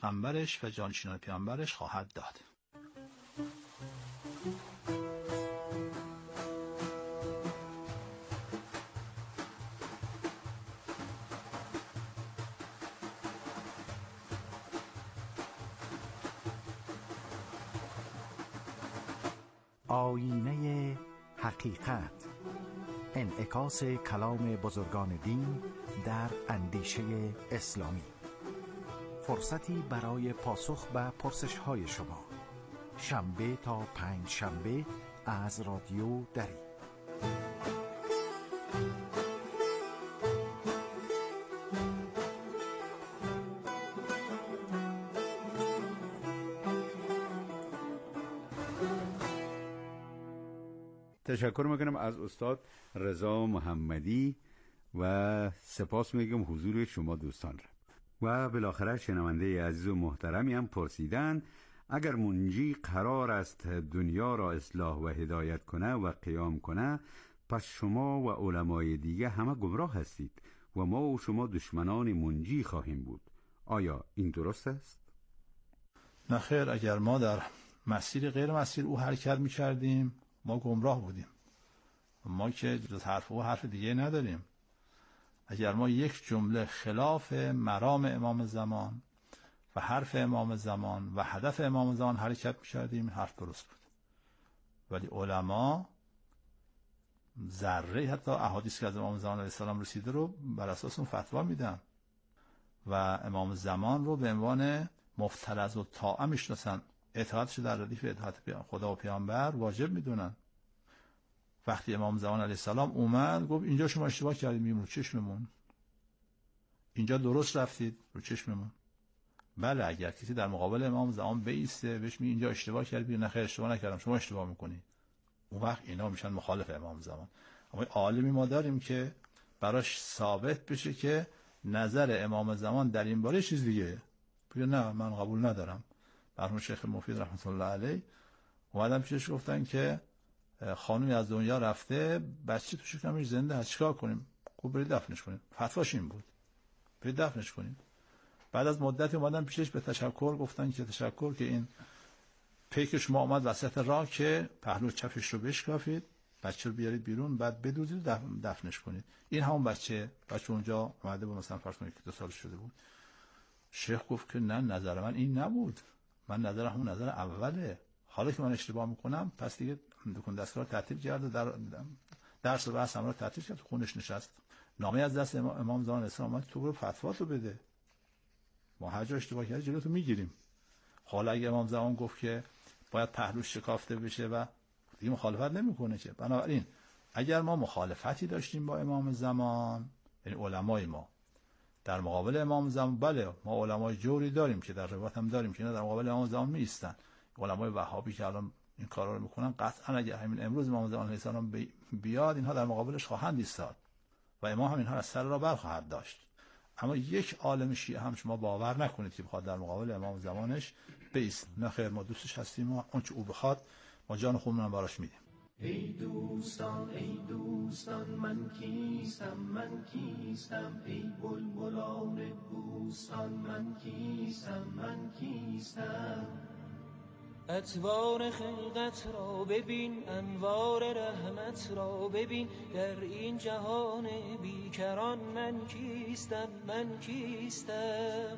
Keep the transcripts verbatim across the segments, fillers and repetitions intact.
پیامبرش و جانشینان پیامبرش خواهد داد. آیینه حقیقت، انعکاس کلام بزرگان دین در اندیشه اسلامی. فرصتی برای پاسخ به پرسش‌های شما، شنبه تا پنج شنبه از رادیو دری. تشکر میکنم از استاد رضا محمدی و سپاس میگم حضور شما دوستان را. و بالاخره شنونده عزیز و محترمی هم پرسیدن اگر منجی قرار است دنیا را اصلاح و هدایت کنه و قیام کنه، پس شما و علمای دیگه همه گمراه هستید و ما و شما دشمنان منجی خواهیم بود. آیا این درست است؟ نه خیر، اگر ما در مسیر غیر مسیر او حرکت می‌کردیم ما گمراه بودیم. ما که جز حرف و حرف دیگه نداریم. اگر ما یک جمله خلاف مرام امام زمان و حرف امام زمان و هدف امام زمان حرکت می‌کردیم، حرف درست بود. ولی علما ذره حتی احادیث که از امام زمان علیه السلام رسیده رو بر اساس اون فتوا میدن و امام زمان رو به عنوان مفترض و طاعه میشناسن، اطاعتش در ردیف اطاعت خدا و پیامبر واجب میدونن. وقتی امام زمان علیه السلام اومد گفت اینجا شما اشتباه کردید، رو چشممون، اینجا درست رفتید، رو چشممون. بله، اگر کسی در مقابل امام زمان بیسته بهش میگه اینجا اشتباه کردید، نه خیر اشتباه نکردم، شما اشتباه میکنید، اون وقت اینا میشن مخالف امام زمان. اما عالمی ما داریم که براش ثابت بشه که نظر امام زمان در این باره چیز دیگه، بگه نه من قبول ندارم. مرحوم شیخ مفید رحمت الله علیه اومدن پیشش گفتن که خانومی از دنیا رفته، بچه تو شکمش زنده هست، چیکار کنیم؟ گفت برید دفنش کنیم. فتواش این بود، برید دفنش کنیم. بعد از مدتی اومدن پیشش به تشکر گفتن که تشکر که این پیک شما اومد وسط راه که پهلو چپش رو بشکافید، بچه رو بیارید بیرون، بعد بدوزید و دفنش کنید. این همون بچه بچه اونجا اومده بود، مثلا فرض کنید که دو سال شده بود. شیخ گفت که نه، نظر من این نبود، من نظر همون نظر اوله. حالا که من اشتباه میکنم پس دیگه دکون دستگاه رو تعطیل کرد و در درس و بحث رو تعطیل کرد، خونش نشست. نامه از دست امام زمان اسلام اومد، تو برو فتواتو بده، ما هر جا اشتباه کردی جلوتو میگیریم. حالا اگه امام زمان گفت که باید پهلوش شکافته بشه و دیگه مخالفت نمیکنه که. بنابراین اگر ما مخالفتی داشتیم با امام زمان، یعنی علمای ما در مقابل امام زمان، بله ما علمای جوری داریم که در روایت هم داریم که اینا در مقابل امام زمان میایستن. علمای وهابی که الان این کارا رو میکنن، قطعا اگر همین امروز امام زمان علیه السلام بیاد اینها در مقابلش خواهند ایستاد و امام هم اینها از سر را بر خواهد داشت. اما یک عالم شیعه هم شما باور نکنید که بخواد در مقابل امام زمانش بیست. نه خیر، ما دوستش هستیم و اون چه او بخواد ما جان خودمون براش میدیم. ای دوستان ای دوستان من کیستم من کیستم، ای بلبلان بوستان من کیستم من کیستم. اطوار خلقت را ببین، انوار رحمت را ببین، در این جهان بیکران من کیستم من کیستم.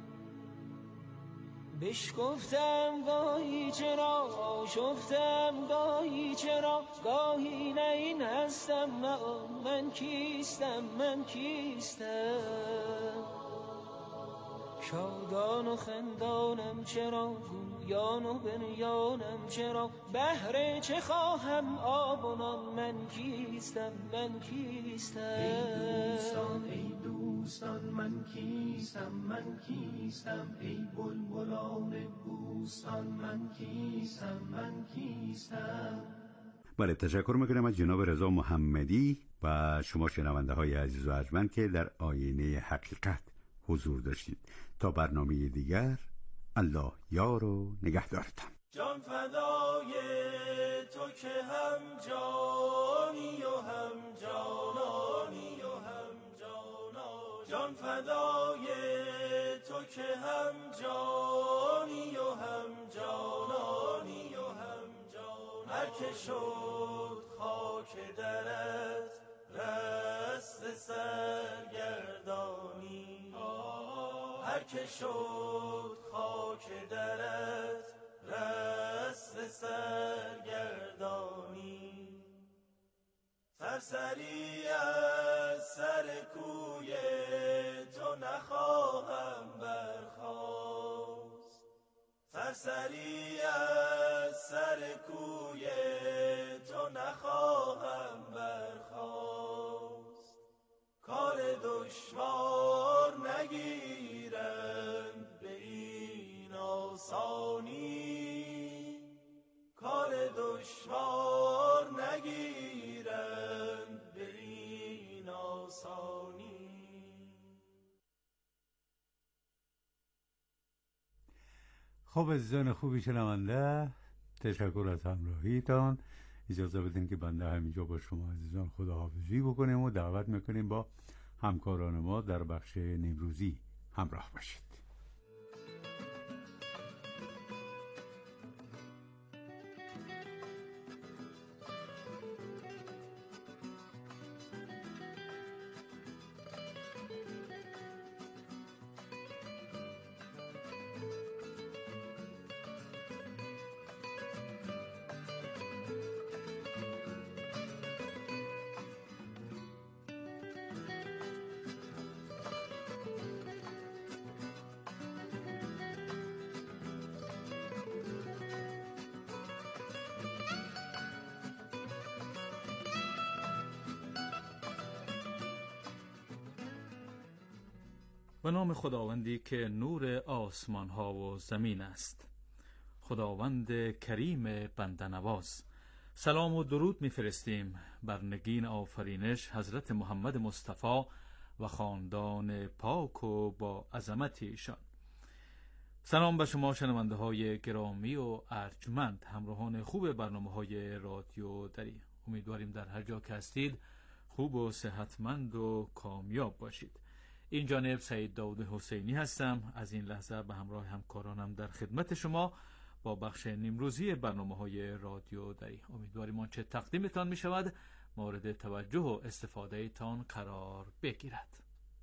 بشکفتم گاهی چرا، آشفتم گاهی چرا، گاهی نه این هستم نه آن، من کیستم من کیستم. شادان و خندانم چرا، گویان و بنیانم چرا، بهر چه خواهم آب و نان، من کیستم من کیستم. ای دوستان ای دوستان من کیستم من کیستم، ای بلبلان بوستان من کیستم من کیستم. بله، تشکر میکنم از جناب رضا محمدی و شما شنونده های عزیز و ارجمند که در آینه حقیقت حضور داشتید. تا برنامه دیگر، الله یار و نگهدارتان. جان فدای تو که هم جانی و هم جانانی و هم جانا، جان فدای تو که هم جانی و هم جانانی و هم جان. هر که شد خاک درت رست سرگردانی، هر که شد خاک درت رست سرگردانی. سرسری از سر کوی تو نخواهم برخاست، سرسری از سر کوی تو نخواهم برخاست. کار دشوار نگیرند به این آسانی، کار دشوار نگیرند به این آسانی. خب عزیزان خوبی شنونده، تشکر از همراهیتان. اجازه بدین که بنده همینجا با شما عزیزان خداحافظی بکنیم و دعوت میکنیم با همکاران ما در بخش نیمروزی همراه باشید. به نام خداوندی که نور آسمان ها و زمین است، خداوند کریم بنده نواز. سلام و درود میفرستیم بر نگین آفرینش حضرت محمد مصطفی و خاندان پاک و با عظمت ایشان. سلام به شما شنونده های گرامی و ارجمند، همراهان خوب برنامه های رادیو دری. امیدواریم در هر جا که هستید خوب و صحتمند و کامیاب باشید. این جانب سعید داود حسینی هستم، از این لحظه به همراه همکارانم در خدمت شما با بخش نیمروزی برنامه های رادیو دری. امیدواریم آنچه تقدیمتان می شود مورد توجه و استفاده تان قرار بگیرد.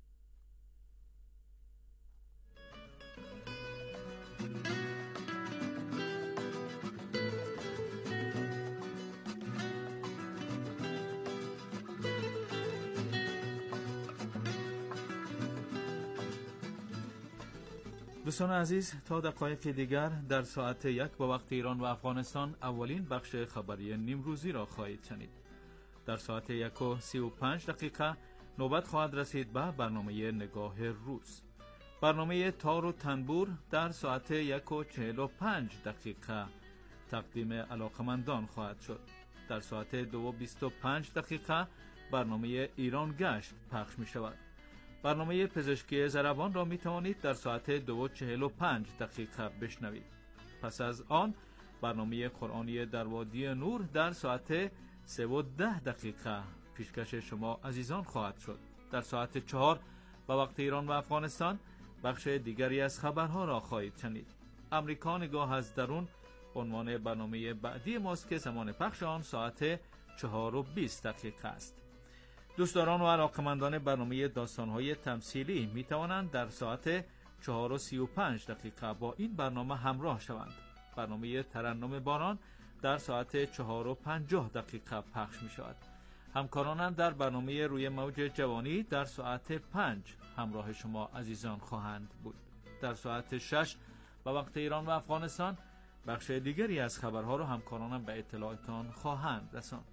دوستان عزیز، تا دقایق دیگر در ساعت یک با وقت ایران و افغانستان اولین بخش خبری نیمروزی را خواهید شنید. در ساعت یک و سی و پنج دقیقه نوبت خواهد رسید به برنامه نگاه روز. برنامه تار و تنبور در ساعت یک و چهل و پنج دقیقه تقدیم علاقمندان خواهد شد. در ساعت دو و بیست و پنج دقیقه برنامه ایران گشت پخش می شود. برنامه پزشکی ضربان را می توانید در ساعت دو و چهل و پنج دقیقه بشنوید. پس از آن برنامه قرآنی در وادی نور در ساعت سه و ده دقیقه پیشکش شما عزیزان خواهد شد. در ساعت چهار به وقت ایران و افغانستان بخش دیگری از خبرها را خواهید شنید. امریکا نگاه از درون عنوان برنامه بعدی ماست که زمان پخش آن ساعت چهار و بیست دقیقه است. دوستداران و علاقمندان برنامه داستان‌های تمثیلی می توانند در ساعت چهار و سی و پنج دقیقه با این برنامه همراه شوند. برنامه ترنم باران در ساعت چهار و پنجاه دقیقه پخش می شود. همکارانم در برنامه روی موج جوانی در ساعت پنج همراه شما عزیزان خواهند بود. در ساعت شش به وقت ایران و افغانستان بخش دیگری از خبرها را همکارانم به اطلاعتان خواهند رساند.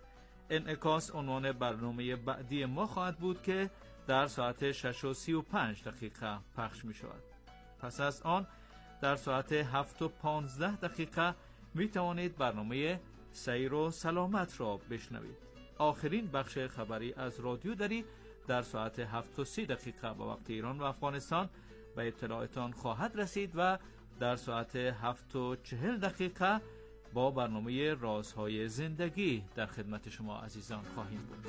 انعکاس عنوان برنامه بعدی ما خواهد بود که در ساعت شش و سی و پنج دقیقه پخش می شود. پس از آن در ساعت هفت و پانزده دقیقه می توانید برنامه سیر و سلامت را بشنوید. آخرین بخش خبری از رادیو دری در ساعت هفت و سی دقیقه به وقت ایران و افغانستان به اطلاعتان خواهد رسید و در ساعت هفت و چهل دقیقه با برنامه رازهای زندگی در خدمت شما عزیزان خواهیم بود.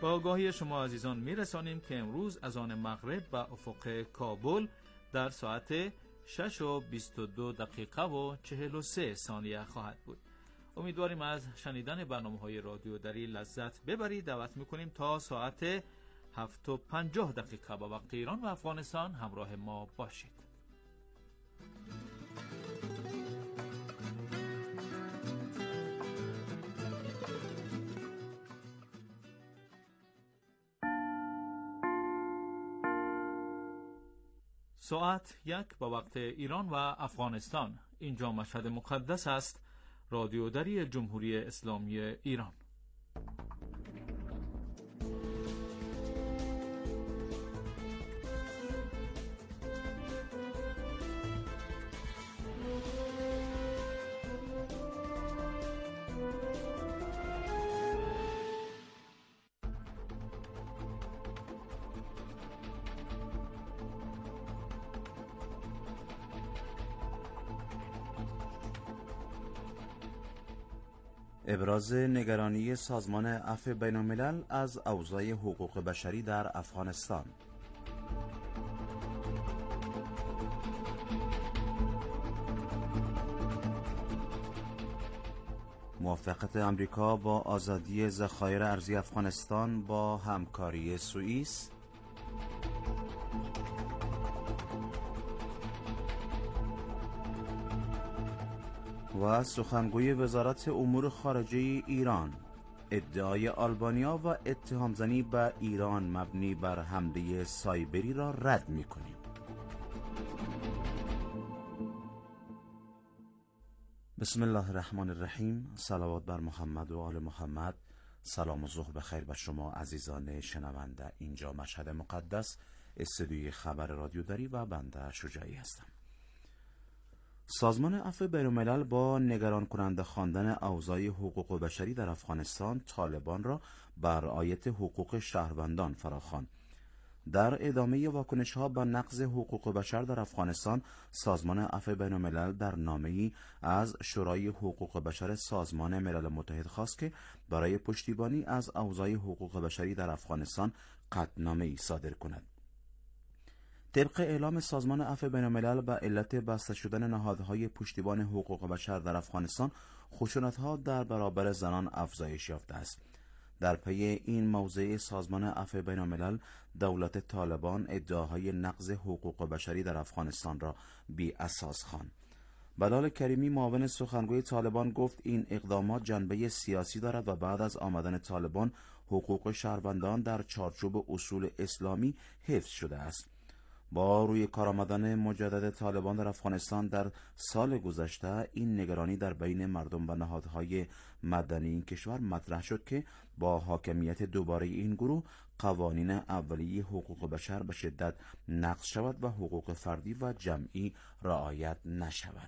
با آگاهی شما عزیزان میرسانیم که امروز از آن مغرب به افق کابل در ساعت شش و بیست و دو دقیقه و چهل و سه ثانیه خواهد بود. امیدواریم از شنیدن برنامه‌های رادیو دری لذت ببرید. دعوت میکنیم تا ساعت هفت و پنجاه دقیقه با وقت ایران و افغانستان همراه ما باشید. ساعت یک با وقت ایران و افغانستان. اینجا مشهد مقدس است، رادیو دری جمهوری اسلامی ایران. ابراز نگرانی سازمان عفو بین الملل از اوضاع حقوق بشری در افغانستان. موافقت آمریکا با آزادی ذخایر ارزی افغانستان با همکاری سوئیس. و سخنگوی وزارت امور خارجه ایران ادعای آلبانیا و اتهامزنی به ایران مبنی بر حمله سایبری را رد می‌کنیم. بسم الله الرحمن الرحیم. صلوات بر محمد و آل محمد. سلام و ظهر بخیر بر شما عزیزان شنونده. اینجا مشهد مقدس، استودیوی خبر رادیو دری و بنده شجاعی هستم. سازمان عفو بین الملل با نگران کننده خواندن اوضاع حقوق بشری در افغانستان، طالبان را بر رعایت حقوق شهروندان فراخواند. در ادامه واکنش‌ها به نقض حقوق بشر در افغانستان، سازمان عفو بین الملل در نامه‌ای از شورای حقوق بشر سازمان ملل متحد خواست که برای پشتیبانی از اوضاع حقوق بشری در افغانستان قطعنامه‌ای صادر کند. طبق اعلام سازمان عفو بین الملل به علت بسته شدن نهادهای پشتیبان حقوق بشر در افغانستان، خشونت‌ها در برابر زنان افزایش یافته است. در پی این موضع سازمان عفو بین الملل، دولت طالبان ادعاهای نقض حقوق بشری در افغانستان را بی اساس خواند. بلال کریمی، معاون سخنگوی طالبان، گفت این اقدامات جنبه سیاسی دارد و بعد از آمدن طالبان حقوق شهروندان در چارچوب اصول اسلامی حفظ شده است. با روی کار آمدن مجدد طالبان در افغانستان در سال گذشته، این نگرانی در بین مردم و نهادهای مدنی این کشور مطرح شد که با حاکمیت دوباره این گروه، قوانین اولیه حقوق بشر به شدت نقض شود و حقوق فردی و جمعی رعایت نشود.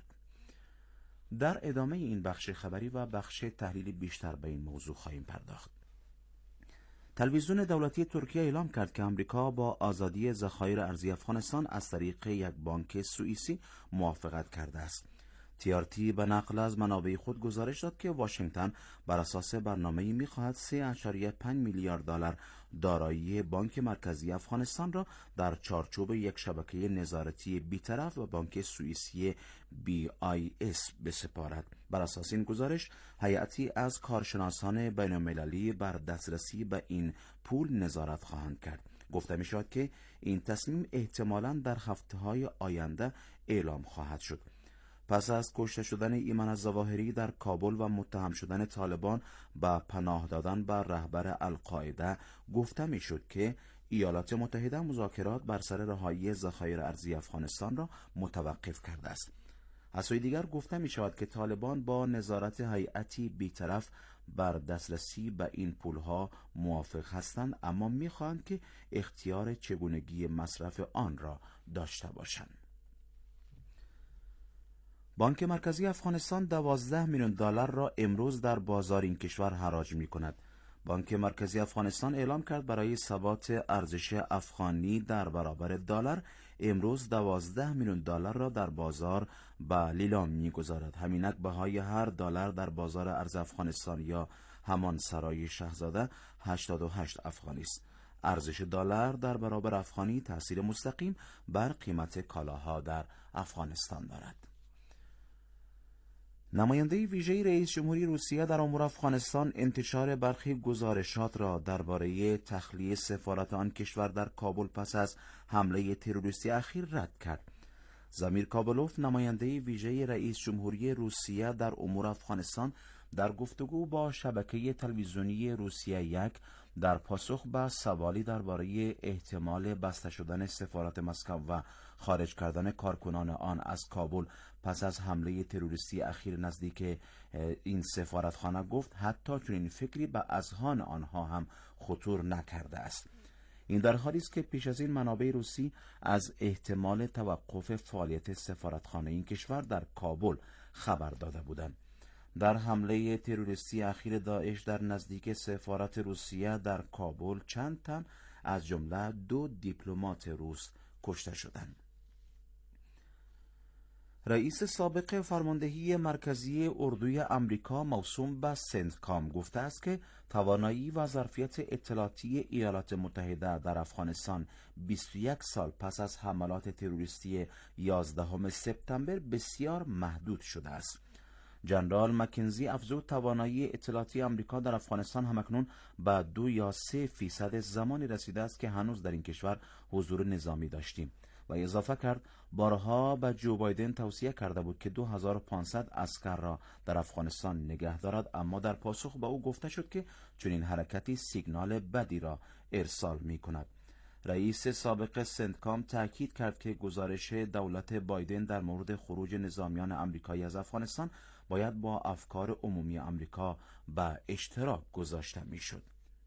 در ادامه این بخش خبری و بخش تحلیلی بیشتر به این موضوع خواهیم پرداخت. تلویزیون دولتی ترکیه اعلام کرد که آمریکا با آزادی ذخایر ارزی افغانستان از طریق یک بانک سوئیسی موافقت کرده است. تی آر تی به نقل از منابع خود گزارش داد که واشنگتن بر اساس برنامه‌ای می‌خواهد سه و پنج میلیارد دلار دارایی بانک مرکزی افغانستان را در چارچوب یک شبکه نظارتی بی‌طرف و بانک سوئیسی بی آی اس بسپارد. بر اساس این گزارش، هیئتی از کارشناسان بین‌المللی بر دسترسی به این پول نظارت خواهند کرد. گفته می‌شود که این تصمیم احتمالاً در هفته‌های آینده اعلام خواهد شد. پس از کشته شدن ایمن الظواهری در کابل و متهم شدن طالبان به پناه دادن به رهبر القاعده، گفته میشد که ایالات متحده مذاکرات بر سر رهایی ذخایر ارزی افغانستان را متوقف کرده است. از سوی دیگر گفته می شود که طالبان با نظارت هیئتی بی‌طرف بر دسترسی به این پولها موافق هستند، اما می خواهند که اختیار چگونگی مصرف آن را داشته باشند. بانک مرکزی افغانستان دوازده میلیون دلار را امروز در بازار این کشور حراج می کند. بانک مرکزی افغانستان اعلام کرد برای ثبات ارزش افغانی در برابر دلار امروز دوازده میلیون دلار را در بازار به لیلام می‌گذارد. همینک بهای هر دلار در بازار ارز افغانستان یا همان سرای شاهزاده هشتاد و هشت افغانی است. ارزش دلار در برابر افغانی تأثیر مستقیم بر قیمت کالاها در افغانستان دارد. نماینده ویژه رئیس جمهوری روسیه در امور افغانستان انتشار برخی گزارشات را درباره تخلیه سفارت آن کشور در کابل پس از حمله تروریستی اخیر رد کرد. زمیر کابلوف، نماینده ویژه رئیس جمهوری روسیه در امور افغانستان، در گفتگو با شبکه تلویزیونی روسیه یک در پاسخ به سوالی درباره احتمال بسته شدن سفارت مسکو و خارج کردن کارکنان آن از کابل پس از حمله تروریستی اخیر نزدیک این سفارتخانه گفت حتی چنین فکری به اذهان آنها هم خطور نکرده است. این در حالی است که پیش از این منابع روسی از احتمال توقف فعالیت سفارتخانه این کشور در کابل خبر داده بودند. در حمله تروریستی اخیر داعش در نزدیک سفارت روسیه در کابل چند تن از جمله دو دیپلمات روس کشته شدند. رئیس سابق فرماندهی مرکزی اردوی امریکا موسوم به سنتکام گفته است که توانایی و ظرفیت اطلاعاتی ایالات متحده در افغانستان بیست و یک سال پس از حملات تروریستی یازدهم سپتامبر بسیار محدود شده است. جنرال مکنزی افزود توانایی اطلاعاتی امریکا در افغانستان همکنون به دو یا سه فیصد زمانی رسیده است که هنوز در این کشور حضور نظامی داشتیم و اضافه کرد بارها به جو بایدن توصیه کرده بود که دو هزار و پانصد عسکر را در افغانستان نگه دارد، اما در پاسخ به او گفته شد که چنین حرکتی سیگنال بدی را ارسال می کند. رئیس سابق سنتکام تاکید کرد که گزارش دولت بایدن در مورد خروج نظامیان امریکایی از افغانستان باید با افکار عمومی امریکا به اشتراک گذاشته می شد.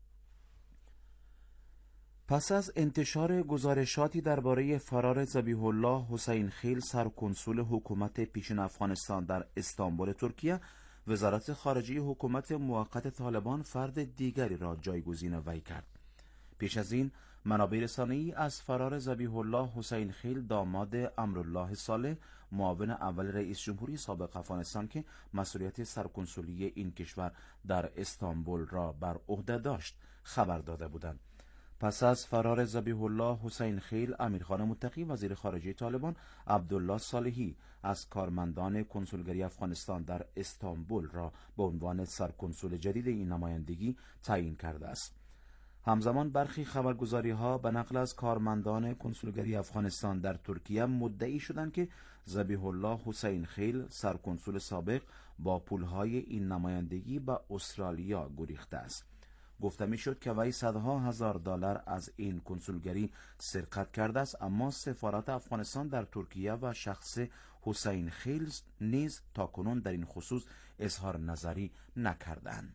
پس از انتشار گزارشاتی درباره فرار ذبیح الله حسین خیل، سرکنسول حکومت پیشین افغانستان در استانبول ترکیه، وزارت خارجه حکومت موقت طالبان فرد دیگری را جایگزین وی کرد. پیش از این منابع رسانه‌ای از فرار ذبیح الله حسین خیل، داماد امرالله صالح، معاون اول رئیس جمهوری سابق افغانستان که مسئولیت سرکنسولی این کشور در استانبول را بر عهده داشت، خبر داده بودند. پس از فرار ذبیح الله حسین خیل، امیرخان متقی وزیر خارجه طالبان عبدالله صالحی از کارمندان کنسولگری افغانستان در استانبول را به عنوان سرکنسول جدید این نمایندگی تعیین کرده است. همزمان برخی خبرگزاری‌ها به نقل از کارمندان کنسولگری افغانستان در ترکیه مدعی شدند که ذبیح الله حسین خیل، سرکنسول سابق، با پولهای این نمایندگی به استرالیا گریخته است. گفته میشد که وی صدها هزار دلار از این کنسولگری سرقت کرده است، اما سفارت افغانستان در ترکیه و شخص حسین خیل نیز تاکنون در این خصوص اظهار نظری نکردند.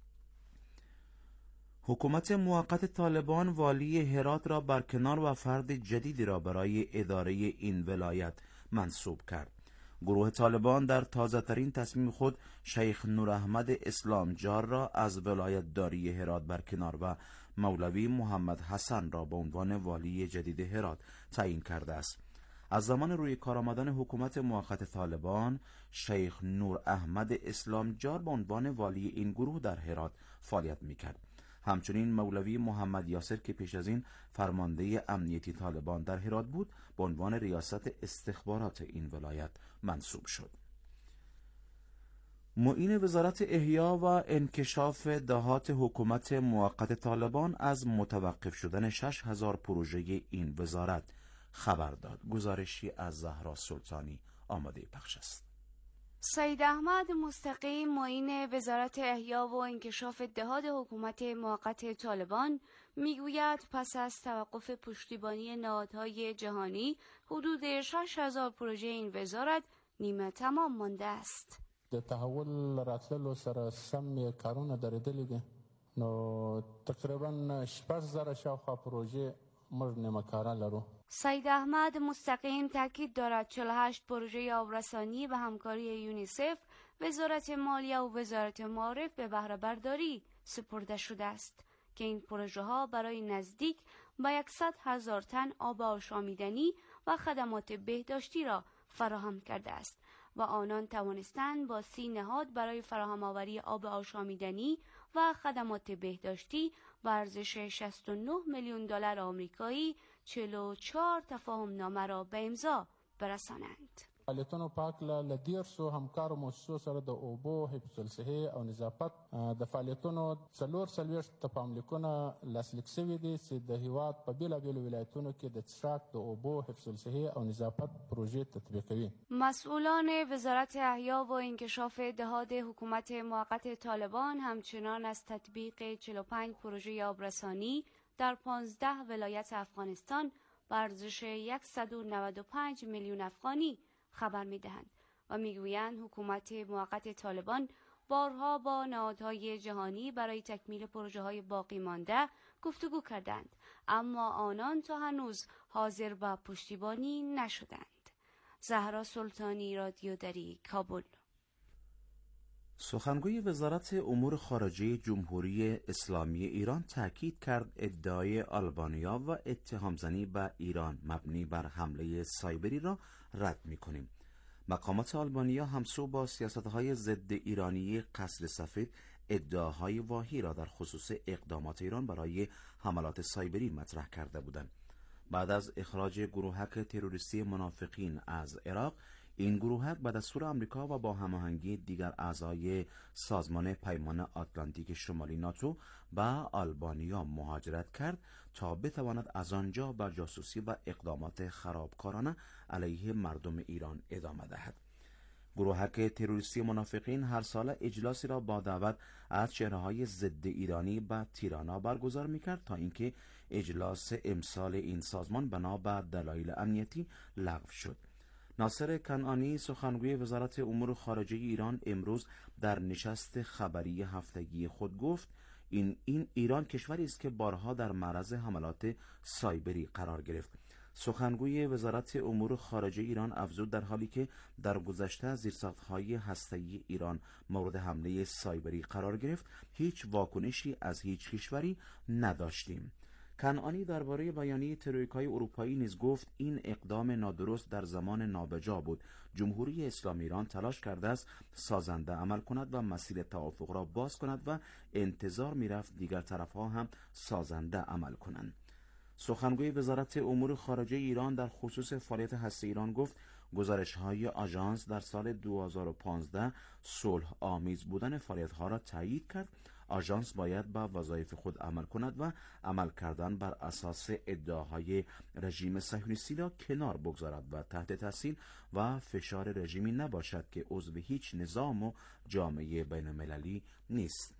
حکومت موقت طالبان والی هرات را برکنار و فرد جدیدی را برای اداره این ولایت منصوب کرد. گروه طالبان در تازه ترین تصمیم خود شیخ نور احمد اسلامجار را از ولایت داری هرات برکنار و مولوی محمد حسن را به عنوان والی جدید هرات تعیین کرده است. از زمان روی کار آمدن حکومت موقت طالبان، شیخ نور احمد اسلامجار به عنوان والی این گروه در هرات فعالیت می‌کرد. همچنین مولوی محمد یاسر که پیش از این فرمانده امنیتی طالبان در هرات بود، به عنوان ریاست استخبارات این ولایت منصوب شد. معین وزارت احیا و انکشاف دهات حکومت موقت طالبان از متوقف شدن شش هزار پروژه این وزارت خبر داد. گزارشی از زهرا سلطانی آماده پخش است. سید احمد مستقیم معین وزارت احیا و انکشاف دهات حکومت موقت طالبان میگوید پس از توقف پشتیبانی نهادهای جهانی حدود شش هزار پروژه این وزارت نیمه تمام مانده است. د تحول راتللو سره سم کارونه درېدلي دي، نو تقریبا شپږ زره شاوخوا پروژه موږ نیمه کاره لرو. سید احمد مستقیم تاکید دارد چهل و هشت پروژه آبرسانی به همکاری یونیسف، وزارت مالیه و وزارت معارف به بهره برداری سپرده شده است که این پروژه ها برای نزدیک به صد هزار تن آب آشامیدنی و خدمات بهداشتی را فراهم کرده است و آنان توانستند با سی نهاد برای فراهم آوری آب آشامیدنی و خدمات بهداشتی به ارزش شصت و نه میلیون دلار آمریکایی چهل و چهار تفاهم نامه را به امضا برسانند. فعالیتونو په هکله له دیرسو همکارو مؤسسو سره د اوبو، حفظ الصحې او نظافت د فعالیتونو څلور څلوېښت تفاهملیکونه لاسلیک شوي دي چې د هیواد په بېلابېلو ولایتونو کې د څښاک د اوبو، حفظ الصحې او نظافت پروژې تطبیق کوي. مسئولان وزارت احیا و انکشاف دهات حکومت موقت طالبان همچنان از تطبیق چهل و پنج پروژه آبرسانی در پانزده ولایت افغانستان به ارزش صد و نود و پنج میلیون افغانی خبر می‌دهند و می‌گویند حکومت موقت طالبان بارها با نهادهای جهانی برای تکمیل پروژه‌های باقی مانده گفتگو کردند، اما آنان تا هنوز حاضر به پشتیبانی نشدند. زهرا سلطانی، رادیو دری، کابل. سخنگوی وزارت امور خارجه جمهوری اسلامی ایران تاکید کرد ادعای آلبانیا و اتهامزنی به ایران مبنی بر حمله سایبری را رد می‌کنیم. مقامات آلبانیا همسو با سیاست‌های ضد ایرانی قصر سفید ادعاهای واهی را در خصوص اقدامات ایران برای حملات سایبری مطرح کرده بودند. بعد از اخراج گروهک تروریستی منافقین از عراق، این گروهک به دستور آمریکا و با هماهنگی دیگر اعضای سازمان پیمان آتلانتیک شمالی ناتو به آلبانیا مهاجرت کرد تا بتواند از آنجا به جاسوسی و اقدامات خرابکارانه علیه مردم ایران ادامه دهد. گروهک تروریستی منافقین هر سال اجلاسی را با دعوت از چهره‌های ضد ایرانی به تیرانا برگزار می‌کرد تا اینکه اجلاس امسال این سازمان بنا به دلایل امنیتی لغو شد. ناصر کنعانی، سخنگوی وزارت امور خارجه ایران، امروز در نشست خبری هفتگی خود گفت این این ایران کشوری است که بارها در معرض حملات سایبری قرار گرفت. سخنگوی وزارت امور خارجه ایران افزود در حالی که در گذشته زیرساخت‌های هسته‌ای ایران مورد حمله سایبری قرار گرفت، هیچ واکنشی از هیچ کشوری نداشتیم. کنعانی درباره بیانیه ترویکای اروپایی نیز گفت این اقدام نادرست در زمان نابجا بود. جمهوری اسلامی ایران تلاش کرده است سازنده عمل کند و مسیر توافق را باز کند و انتظار می‌رفت دیگر طرف‌ها هم سازنده عمل کنند. سخنگوی وزارت امور خارجه ایران در خصوص فعالیت هسته ایران گفت گزارش‌های آژانس در سال دو هزار و پانزده صلح آمیز بودن فعالیت‌ها را تایید کرد. آژانس باید به وظایف خود عمل کند و عمل کردن بر اساس ادعاهای رژیم صهیونیستی را کنار بگذارد و تحت تاثیر و فشار رژیمی نباشد که عضو هیچ نظام و جامعه بین‌المللی نیست.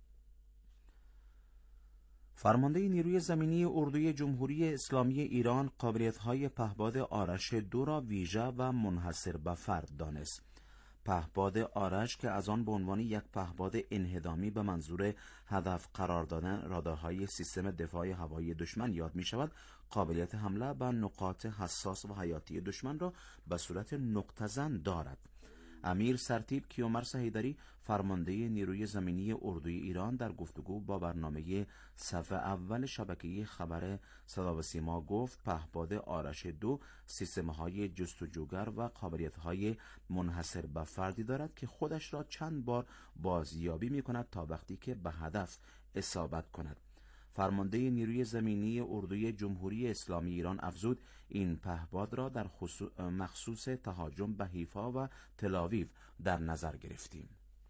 فرمانده نیروی زمینی اردوی جمهوری اسلامی ایران قابلیت‌های پهپاد آرش دو را ویژه و منحصر به فرد دانست. پهپاد آرش که از آن به عنوان یک پهپاد انهدامی به منظور هدف قرار دادن رادارهای سیستم دفاع هوایی دشمن یاد می شود، قابلیت حمله به نقاط حساس و حیاتی دشمن را به صورت نقطه‌زن دارد. امیر سرتیپ کیومرث حیدری، فرمانده نیروی زمینی اردوی ایران، در گفتگو با برنامه صفحه اول شبکه خبر صدا و سیما گفت پهپاد آرش دو سیستم‌های جستجوگر و قابلیت‌های منحصر به فردی دارد که خودش را چند بار بازیابی می‌کند تا وقتی که به هدف اصابت کند. فرمانده نیروی زمینی اردوی جمهوری اسلامی ایران افزود این پهپاد را در مخصوص تهاجم به حیفا و تل‌آویو در نظر گرفتیم.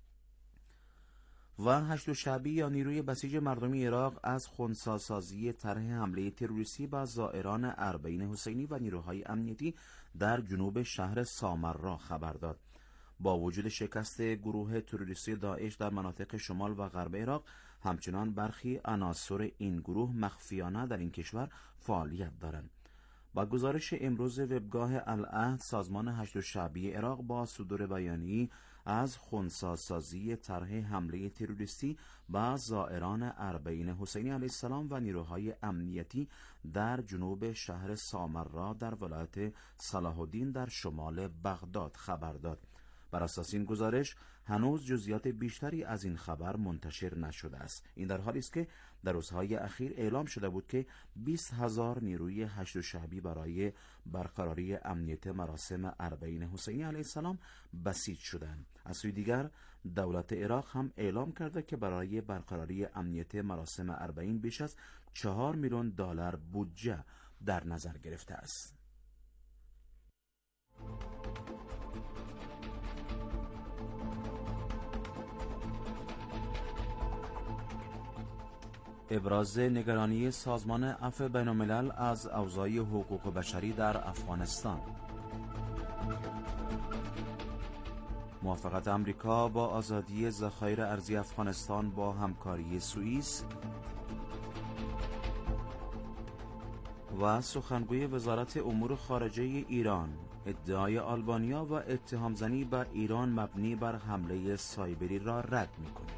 و هشت شعبی یا نیروی بسیج مردمی عراق از خنثی‌سازی طرح حمله تروریستی به زائران اربعین حسینی و نیروهای امنیتی در جنوب شهر سامرا خبر داد. با وجود شکست گروه تروریستی داعش در مناطق شمال و غرب عراق، همچنان برخی عناصر این گروه مخفیانه در این کشور فعالیت دارند. با گزارش امروز وبگاه العهد، سازمان هشت شعبی عراق با صدور بیانیه‌ای از خنثی‌سازی طرح حمله تروریستی به زائران اربعین حسینی علیه السلام و نیروهای امنیتی در جنوب شهر سامرا در ولایت صلاح الدین در شمال بغداد خبر داد. بر اساس این گزارش هنوز جزئیات بیشتری از این خبر منتشر نشده است. این در حالی است که در روزهای اخیر اعلام شده بود که بیست هزار نیروی هشت شعبی برای برقراری امنیت مراسم اربعین حسینی علیه السلام بسیج شدند. از سوی دیگر دولت عراق هم اعلام کرده که برای برقراری امنیت مراسم اربعین بیش از چهار میلیون دلار بودجه در نظر گرفته است. ابراز نگرانی سازمان عفو بین‌الملل از اوضاع حقوق بشری در افغانستان. موافقت امریکا با آزادی ذخایر ارزی افغانستان با همکاری سوئیس و سخنگوی وزارت امور خارجه ایران ادعای آلبانیا و اتهام زنی به ایران مبنی بر حمله سایبری را رد می‌کند.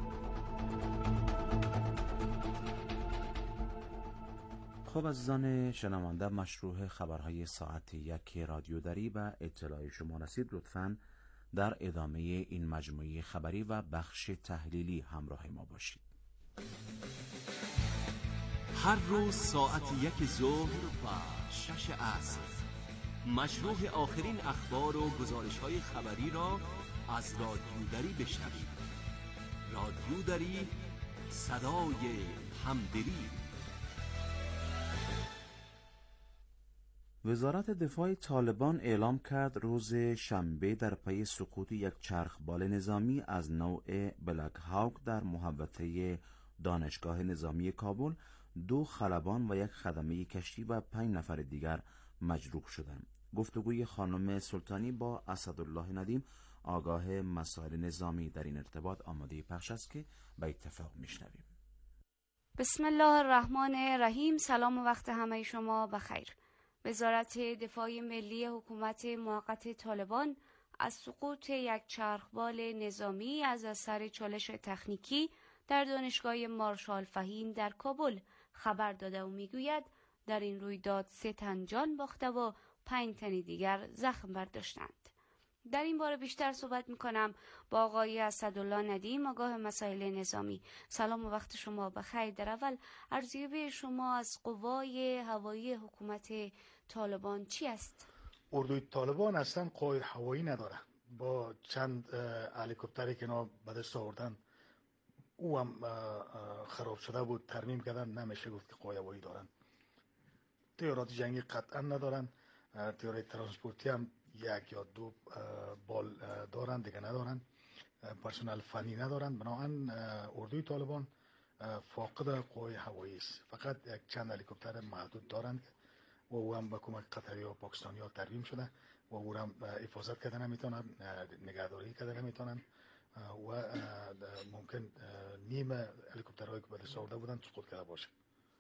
خب عزیزان شنونده، مشروع خبرهای ساعت یک رادیو دری و اطلاع شما رسید. لطفاً در ادامه این مجموعه خبری و بخش تحلیلی همراه ما باشید. هر روز ساعت یک ظهر و شش عصر مشروع آخرین اخبار و گزارش‌های خبری را از رادیو دری بشنوید. رادیو دری، صدای همدلی. وزارت دفاع طالبان اعلام کرد روز شنبه در پی سقوط یک چرخبال نظامی از نوع بلک هاوک در محوطه دانشگاه نظامی کابل دو خلبان و یک خدمه کشتی و پنج نفر دیگر مجروح شدند. گفتگوی خانم سلطانی با اسدالله ندیم آگاه مسائل نظامی در این ارتباط آماده پخش است که به اتفاق میشنویم. بسم الله الرحمن الرحیم. سلام و وقت همه شما بخیر. وزارت دفاع ملی حکومت موقت طالبان از سقوط یک چرخبال نظامی از اثر چالش تکنیکی در دانشگاه مارشال فهیم در کابل خبر داده و میگوید در این رویداد سه تن جان باخته و پنج تن دیگر زخم برداشتند. در این باره بیشتر صحبت میکنم با آقای اسدالله ندیم آگاه مسائل نظامی. سلام و وقت شما بخیر. در اول ارزیابی شما از قوای هوایی حکومت طالبان چی است؟ اردوی طالبان اصلا قوای هوایی نداره. با چند هلیکوپتری که اینا به دست آوردن او هم خراب شده بود، ترمیم کردن، نمیشه گفت که قوای هوایی دارن. طیارات جنگی قطعا ندارن. طیاره ترانسپورتی هم یک یا دو بال دارن، دیگه ندارن. پرسنل فنی ندارن. بنابراین اردوی طالبان فاقد قوای هوایی است. فقط یک چند هلیکوپتر محدود دارند و او هم به کمک قطری و پاکستانی ها ترمیم شده و او هم حفاظت کردن نمیتونن، نگهداری کردن نمیتونن و ممکن نیم هلیکوپترهایی که به دست آورده بودن سقوط کرده باشه.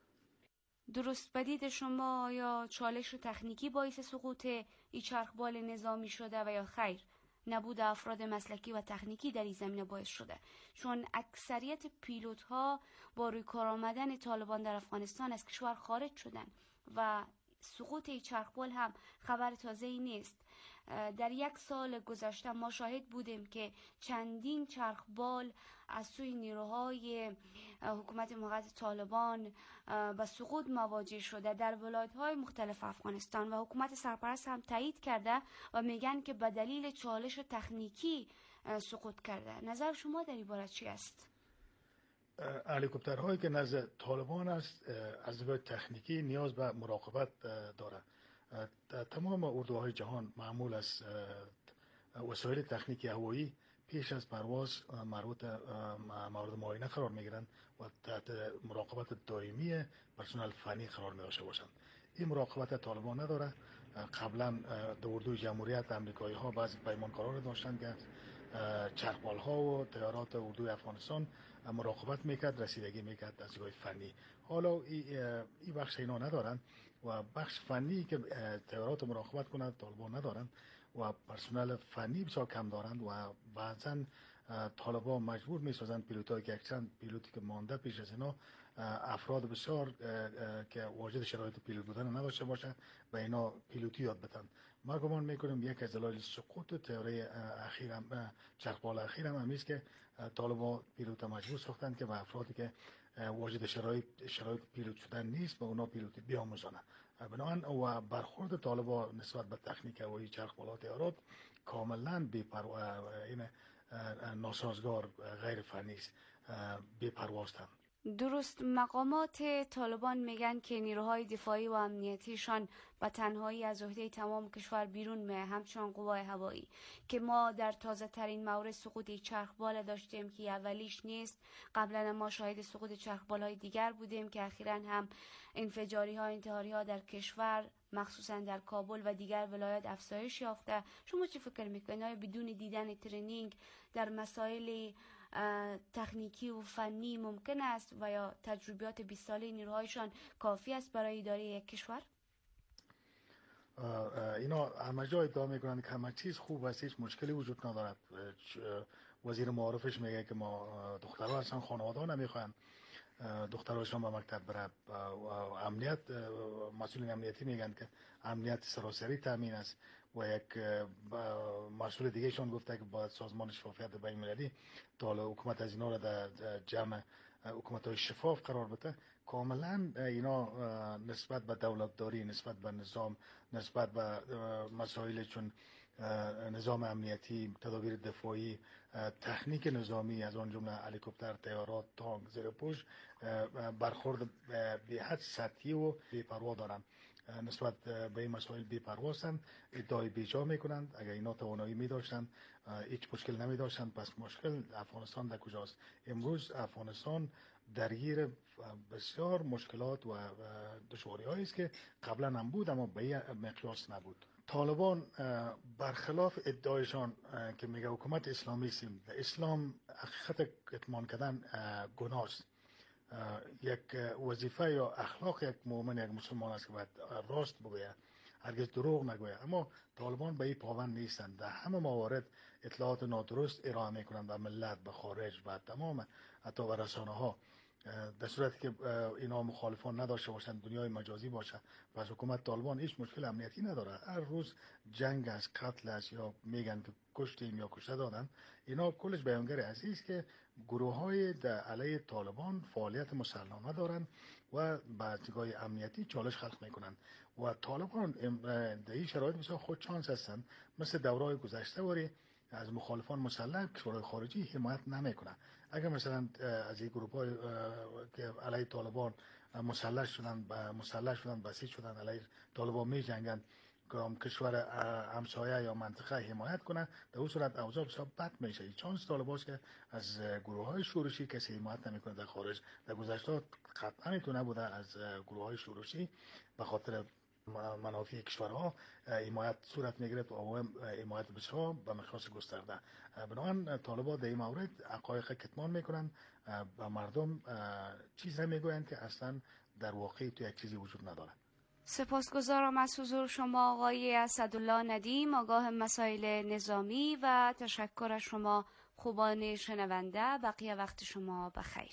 درست بدید شما یا چالش تکنیکی باعث سقوط این چرخبال نظامی شده و یا خیر نبود افراد مسلکی و تکنیکی در این زمینه باعث شده؟ چون اکثریت پیلوت ها با روی کار آمدن طالبان در افغانستان از کشور خارج شدن و سقوط این چرخبال هم خبر تازه‌ای نیست. در یک سال گذشته ما شاهد بودیم که چندین چرخبال از سوی نیروهای حکومت موقت طالبان به سقوط مواجه شده در ولایت‌های مختلف افغانستان و حکومت سرپرست هم تایید کرده و میگن که به دلیل چالش تکنیکی سقوط کرده. نظر شما در این باره چی است؟ هلیکوپترهایی که نزد طالبان است از نظر تکنیکی نیاز به مراقبت داره. تمام اردوهای جهان معمول است وسایل تکنیکی هوایی پیش از پرواز مربوط مورد معاینه قرار میگیرند و تحت مراقبت دائمی پرسنل فنی قرار می داشته باشند. این مراقبت طالبان نداره. قبلا در اردوی جمهوریت امریکایی ها بعضی پیمانکاران داشتند که چرخبال ها و طیارات اردوی افغانستان مراقبت میکرد، رسیدگی میکرد از جای فنی. حالا این بخش اینا ندارن و بخش فنی که طیارات مراقبت کنند طالبان ندارن و پرسنل فنی بسیار کم دارند و بعضا طالبان مجبور می‌سازند پیلوتایی که اکثرا پیلوتی که مانده پیش از اینا افراد بسیار که واجد شرایط پیلوت بودن نداشته باشند و اینا پیلوتی یاد بدن. ما گمان میکنیم یک از دلایل سقوط تئوری اخیر هم چرخبال اخیر هم همیست که طالبان پیلوت مجبور ساختند که به افرادی که واجد شرایط شرایط پیلوت شدن نیست به اونا پیلوتی بیاموزانند. بنابراین و برخورد طالبان نسبت به تکنیک هوایی چرخبالات طیارات کاملا بی‌پروا، این ناسازگار، غیر فنی است، بی‌پروازند. درست. مقامات طالبان میگن که نیروهای دفاعی و امنیتیشان به تنهایی از عهده تمام کشور بیرون میه، همچنان قوای هوایی، که ما در تازه ترین مورد سقوط چرخبال داشتیم که اولیش نیست. قبلا ما شاهد سقوط چرخبال های دیگر بودیم که اخیراً هم انفجاری ها انتحاری ها در کشور مخصوصا در کابل و دیگر ولایات افزایش یافته. شما چی فکر میکنید؟ آیا بدون دیدن ترینینگ در مسائل تکنیکی و فنی ممکن است و یا تجربیات بیست ساله نیروهایشان کافی است برای اداره یک کشور؟ اینا همه جا ادعا میکنند که همه چیز خوب است، هیچ مشکلی وجود ندارد. وزیر معارفش میگه که ما دخترها هستن، خانواده ها نمیخواهند دخترهاشون به مکتب بره. امنیت، مسئولین امنیتی میگن که امنیت سراسری تامین است و یک مسئول دیگه شون گفته که با سازمان شفافیت بین المللی تا حکومت از اینا را در جمع حکومت‌های شفاف قرار بده. کاملا اینا نسبت به دولتداری، نسبت به نظام، نسبت به مسائل چون نظام امنیتی، تدابیر دفاعی، تکنیک نظامی از آن جمله هلیکوپتر، طیارات، تانک، زیرپوش برخورد به حد سطحی و بی‌پروا دارند. نسبت به این مسائل بی‌پروا هستند، ادعای بیجا میکنند. اگر اینا توانایی می داشتند هیچ مشکل نمی داشتند. پس مشکل افغانستان در کجاست؟ امروز افغانستان درگیر بسیار مشکلات و دشواری هایی است که قبلا هم بود اما به این مقیاس نبود. طالبان برخلاف ادعایشان که میگه حکومت اسلامی است، اسلام حقیقت کتمان کردن گناه است. یک وظیفه یا اخلاق یک مؤمن، یک مسلمان است که باید راست بگوید، هرگز دروغ نگوید. اما طالبان به این پابند نیستند. در همه موارد اطلاعات نادرست ارائه میکنند به ملت، به خارج، به تمام حتی به رسانه ها. در صورتی که اینا مخالفان نداشته باشند، دنیای مجازی باشه، پس حکومت طالبان هیچ مشکل امنیتی نداره. هر روز جنگ است، قتل است، یا میگن که کشتیم یا کشته دادن. اینا کلش بیانگر عزیز که گروه های در علیه طالبان فعالیت مسلحانه دارند و به نگاه امنیتی چالش خلق میکنند و طالبان در این شرایط مثلا خود چانس هستند. مثل دورهای گذشته وری از مخالفان مسلح کشورهای خارجی حمایت نمیکنه. اگر مثلا از این گروه های که علیه طالبان مسلح شدن مسلح شدن بسیج شدن علیه طالبان می جنگند، کشور همسایه یا منطقه حمایت کنه، در اون صورت اوضاع بسیار بد میشه. چانس طالبان که از گروه های شورشی کسی حمایت نمیکنه در خارج. در گذشته قطعا میتونه بوده از گروه های شورشی به خاطر منافع کشورها حمایت صورت میگرفت و عوام حمایت بسیار به مقیاس گسترده. بنابراین طالبان در این مورد حقایق کتمان میکنن و مردم چیز نمیگویند که اصلا در واقع تو یک چیزی وجود نداره. سپاسگزارم از حضور شما آقای اسدالله ندیم، آگاه مسائل نظامی، و تشکر از شما خوبان شنونده. بقیه وقت شما بخیر.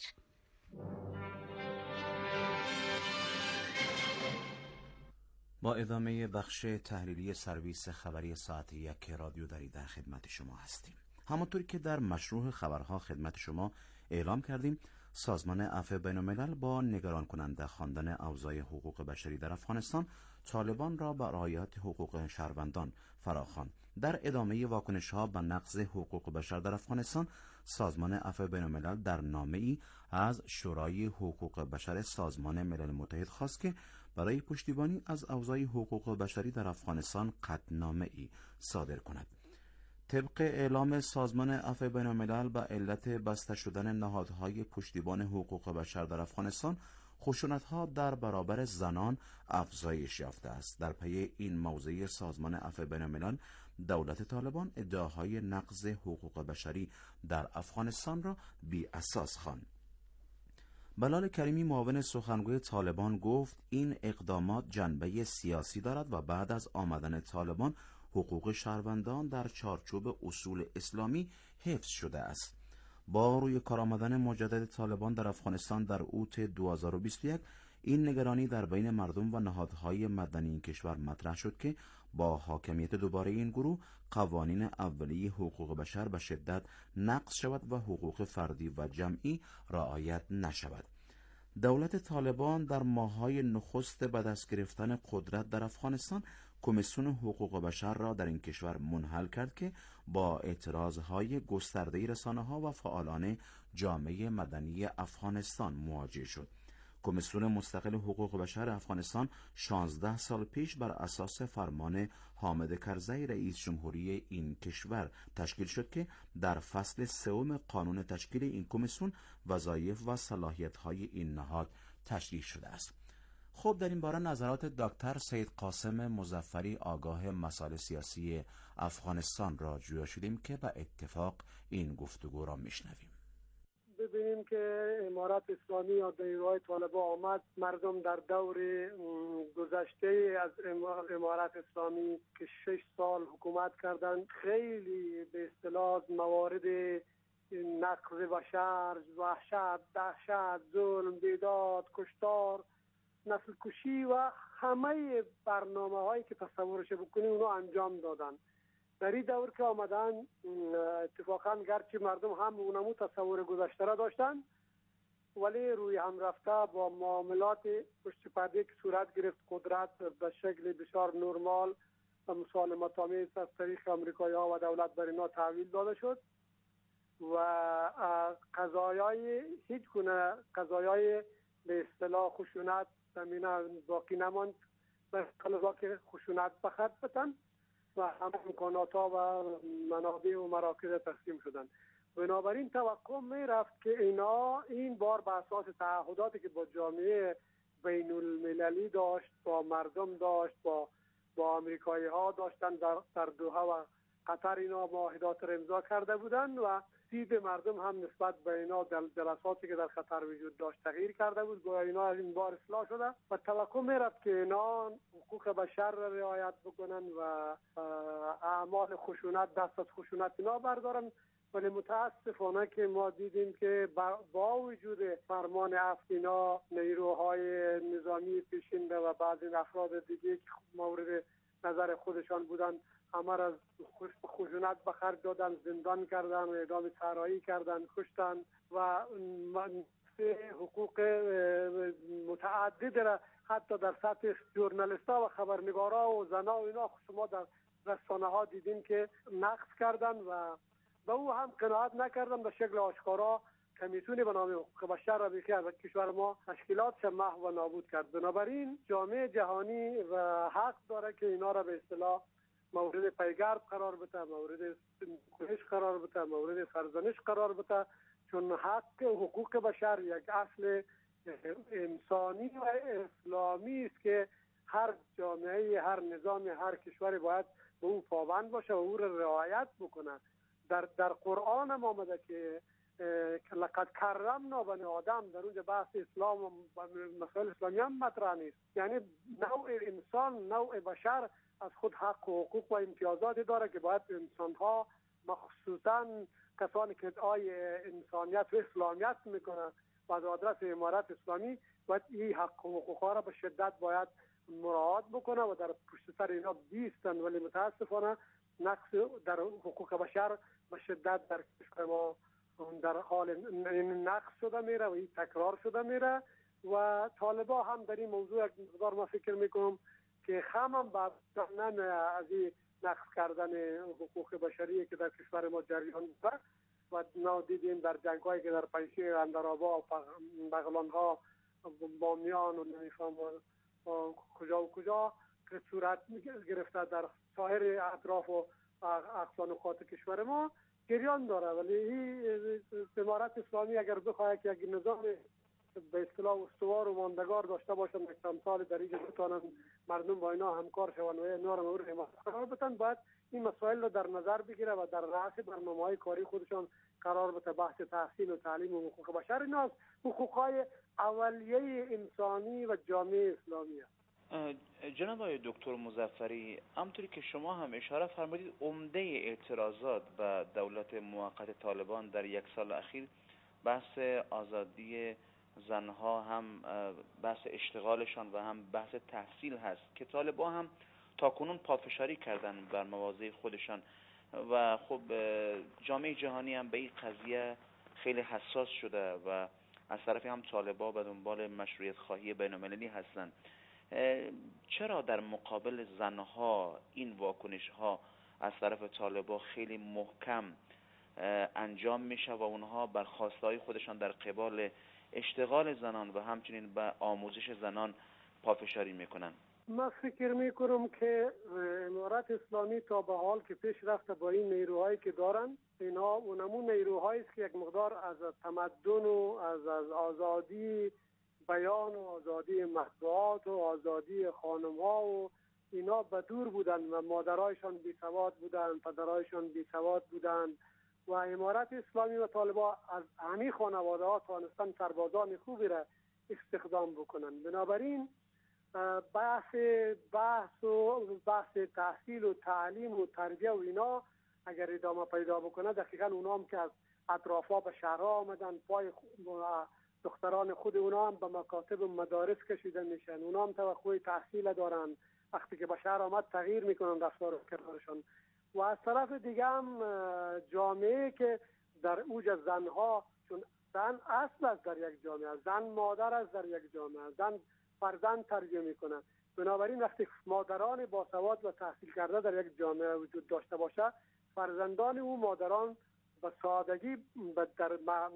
با ادامه بخش تحلیلی سرویس خبری ساعت یک رادیو دری در خدمت شما هستیم. همانطوری که در مشروع خبرها خدمت شما اعلام کردیم، سازمان عفو بین‌الملل با نگران کننده خواندن اوضاع حقوق بشری در افغانستان، طالبان را به رعایت حقوق شهروندان فراخواند. در ادامه واکنش‌ها به نقض حقوق بشر در افغانستان، سازمان عفو بین‌الملل در نامه‌ای از شورای حقوق بشر سازمان ملل متحد خواست که برای پشتیبانی از اوضاع حقوق بشری در افغانستان قطعنامه‌ای صادر کند. طبق اعلام سازمان عفو بین‌الملل به علت بسته شدن نهادهای پشتیبان حقوق بشر در افغانستان، خشونت‌ها در برابر زنان افزایش یافته است. در پی این موضع سازمان عفو بین‌الملل، دولت طالبان ادعاهای نقض حقوق بشری در افغانستان را بی اساس خواند. بلال کریمی، معاون سخنگوی طالبان، گفت این اقدامات جنبه سیاسی دارد و بعد از آمدن طالبان حقوق شهروندان در چارچوب اصول اسلامی حفظ شده است. با روی کار آمدن مجدد طالبان در افغانستان در اوت دو هزار و بیست و یک، این نگرانی در بین مردم و نهادهای مدنی این کشور مطرح شد که با حاکمیت دوباره این گروه قوانین اولیه حقوق بشر به شدت نقض شود و حقوق فردی و جمعی رعایت نشود. دولت طالبان در ماه‌های نخست به دست گرفتن قدرت در افغانستان کمیسیون حقوق بشر را در این کشور منحل کرد که با اعتراضهای گسترده رسانه‌ها و فعالان جامعه مدنی افغانستان مواجه شد. کمیسیون مستقل حقوق بشر افغانستان شانزده سال پیش بر اساس فرمان حامد کرزی رئیس جمهوری این کشور تشکیل شد که در فصل سوم قانون تشکیل این کمیسیون وظایف و صلاحیت‌های این نهاد تشریح شده است. خب در این باره نظرات دکتر سید قاسم مظفری آگاه مسائل سیاسی افغانستان را جویا شدیم که به اتفاق این گفتگو را میشنویم. ببینیم که امارت اسلامی یا نیروهای طالبان آمد، مردم در دور گذشته از امارت اسلامی که شش سال حکومت کردند خیلی به اصطلاح موارد نقض بشر، وحشت، دهشت، ظلم، بیداد، کشتار، نسل کشی و همه برنامه هایی که تصورش بکنیم اونو انجام دادن. در این دور که آمدن اتفاقا گرچه مردم هم اونمو تصور گذشته را داشتن، ولی روی هم رفته با معاملات پشت پرده که صورت گرفت قدرت به شکل بسیار نرمال و مسالمت آمیز از طریق امریکایی ها و دولت بر اینا تحویل داده شد و قضایای هیچ گونه قضایای به اصطلاح خشونت زمینه باقی نماند به خلاف که خشونت بخط بتن و همه امکانات ها و منابع و مراکز تقسیم شدن. بنابراین توقع می رفت که اینا این بار به اساس تعهداتی که با جامعه بین المللی داشت، با مردم داشت، با با امریکایی ها داشتن در, در دوحه و قطر اینا معاهدات را امضا کرده بودند و دید مردم هم نسبت به اینا جلساتی که در خطر وجود داشت تغییر کرده بود. با اینا از این بار اصلاح شده و توقع می رفت که اینا حقوق بشر را رعایت بکنن و اعمال خشونت دست از خشونت اینا بردارن. ولی متاسفانه که ما دیدیم که با وجود فرمان افغینا نیروهای نظامی پیشینده و بعضی افراد دیگه که مورد نظر خودشان بودن همه را خشونت به خرج دادن، زندان کردن، اعدام صحرایی کردن، کشتن و حقوق متعدد را حتی در سطح ژورنالیست‌ها و خبرنگارا و زنا و اینا شما در رسانه ها دیدیم که نقض کردن و به او هم قناعت نکردن. به شکل آشکارا کمیسیونی به نام حقوق بشر را بیخی از کشور ما تشکیلاتش محو و نابود کرد. بنابراین جامعه جهانی و حق داره که اینا را به اصطلاح مورد پیگرد قرار بده، مورد کنش قرار بده، مورد سرزنش قرار بده، چون حق حقوق بشر یک اصل انسانی و اسلامی است که هر جامعه، هر نظام، هر کشوری باید به اون پابند باشه و او را رعایت بکنه. در در قرآن هم آمده که لقد کرمنا بنی آدم، در اونجا بحث اسلام و مسائل اسلامی هم مطرح نیست. یعنی نوع انسان، نوع بشر از خود حق و حقوق و امتیازاتی داره که باید انسان‌ها مخصوصاً کسانی که ادعای انسانیت و اسلامیت میکنن و از آدرس امارت اسلامی باید این حق و حقوقها را به شدت باید مراعات بکنه و در پشت سر اینا بیستن. ولی متاسفانه نقص در حقوق بشر به شدت در کشور ما در حال نقص شده میره و این تکرار شده میره و طالبا هم در این موضوع یک مقدار ما فکر میکنم که خمم با از این نقض کردن حقوق بشری که در کشور ما جریان بوده و ما دیدیم در جنگ‌هایی که در پنجشیر، اندرآباد، بغلان‌ها، بامیان و نمیفهم کجا و کجا که صورت گرفته در سایر اطراف و اقصا نقاط کشور ما جریان داره. ولی این امارت اسلامی اگر بخواهد که یک نظام به اصطلاح استوار و ماندگار داشته باشن یک سال در اینجا بتانن مردم با اینا همکار شون و اینا را مورد حمایت قرار بدن، باید این مسائل رو در نظر بگیره و در رأس برنامه‌های کاری خودشان قرار بده. بحث تحصیل و تعلیم و حقوق بشر اینا از حقوق‌های اولیه انسانی و جامعه اسلامی است. جناب آقای دکتر مظفری، همونطوری که شما هم اشاره فرمودید، عمده اعتراضات به دولت موقت طالبان در یک سال اخیر بحث آزادی زنها، هم بحث اشتغالشان و هم بحث تحصیل هست که طالبان هم تاکنون پافشاری کردن بر مواضع خودشان و خب جامعه جهانی هم به این قضیه خیلی حساس شده و از طرف هم طالبان به دنبال مشروعیت خواهی بین‌المللی هستند. چرا در مقابل زنها این واکنش ها از طرف طالبان خیلی محکم انجام میشه و اونها بر خواستهای خودشان در قبال اشتغال زنان و همچنین به آموزش زنان پافشاری میکنن؟ من فکر میکنم که امارت اسلامی تا به حال که پیش رفته با این نیروهایی که دارن، اینا اونمون نیروهایی است که یک مقدار از تمدن و از از آزادی بیان و آزادی مطبوعات و آزادی خانم ها و اینا به دور بودن و مادرایشان بی سواد بودن، پدرایشان بی سواد بودن و امارت اسلامی و طالبان از همین خانواده ها تانستن سربازان خوبی را استخدام بکنن. بنابراین بحث بحث و بحث تحصیل و تعلیم و تربیه و اینا اگر ادامه پیدا بکنه، دقیقا اونا هم که از اطرافا به شهرها آمدن، پای دختران خود اونا هم به مکاتب و مدارس کشیده میشن، اونا هم توقع تحصیل دارن، وقتی که به شهر آمد تغییر میکنن رفتار و کردارشان. و از طرف دیگه هم جامعه که در اوج زنها، چون زن اصل است در یک جامعه، زن مادر است در یک جامعه، زن فرزند تربیه میکنه. بنابراین وقتی مادران باسواد و تحصیل کرده در یک جامعه وجود داشته باشه، فرزندان او مادران به سادگی در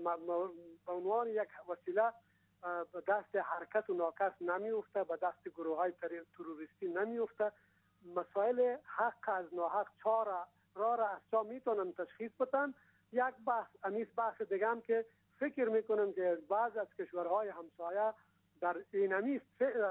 به عنوان یک وسیله به دست حرکت و ناکس نمیفته، به دست گروه های تروریستی نمیفته. مسائل حق از ناحق چار را را از چا میتونن تشخیص بدن. یک بحث امیز بحث دیگه هم که فکر میکنم که بعض از کشورهای همسایه در اینمی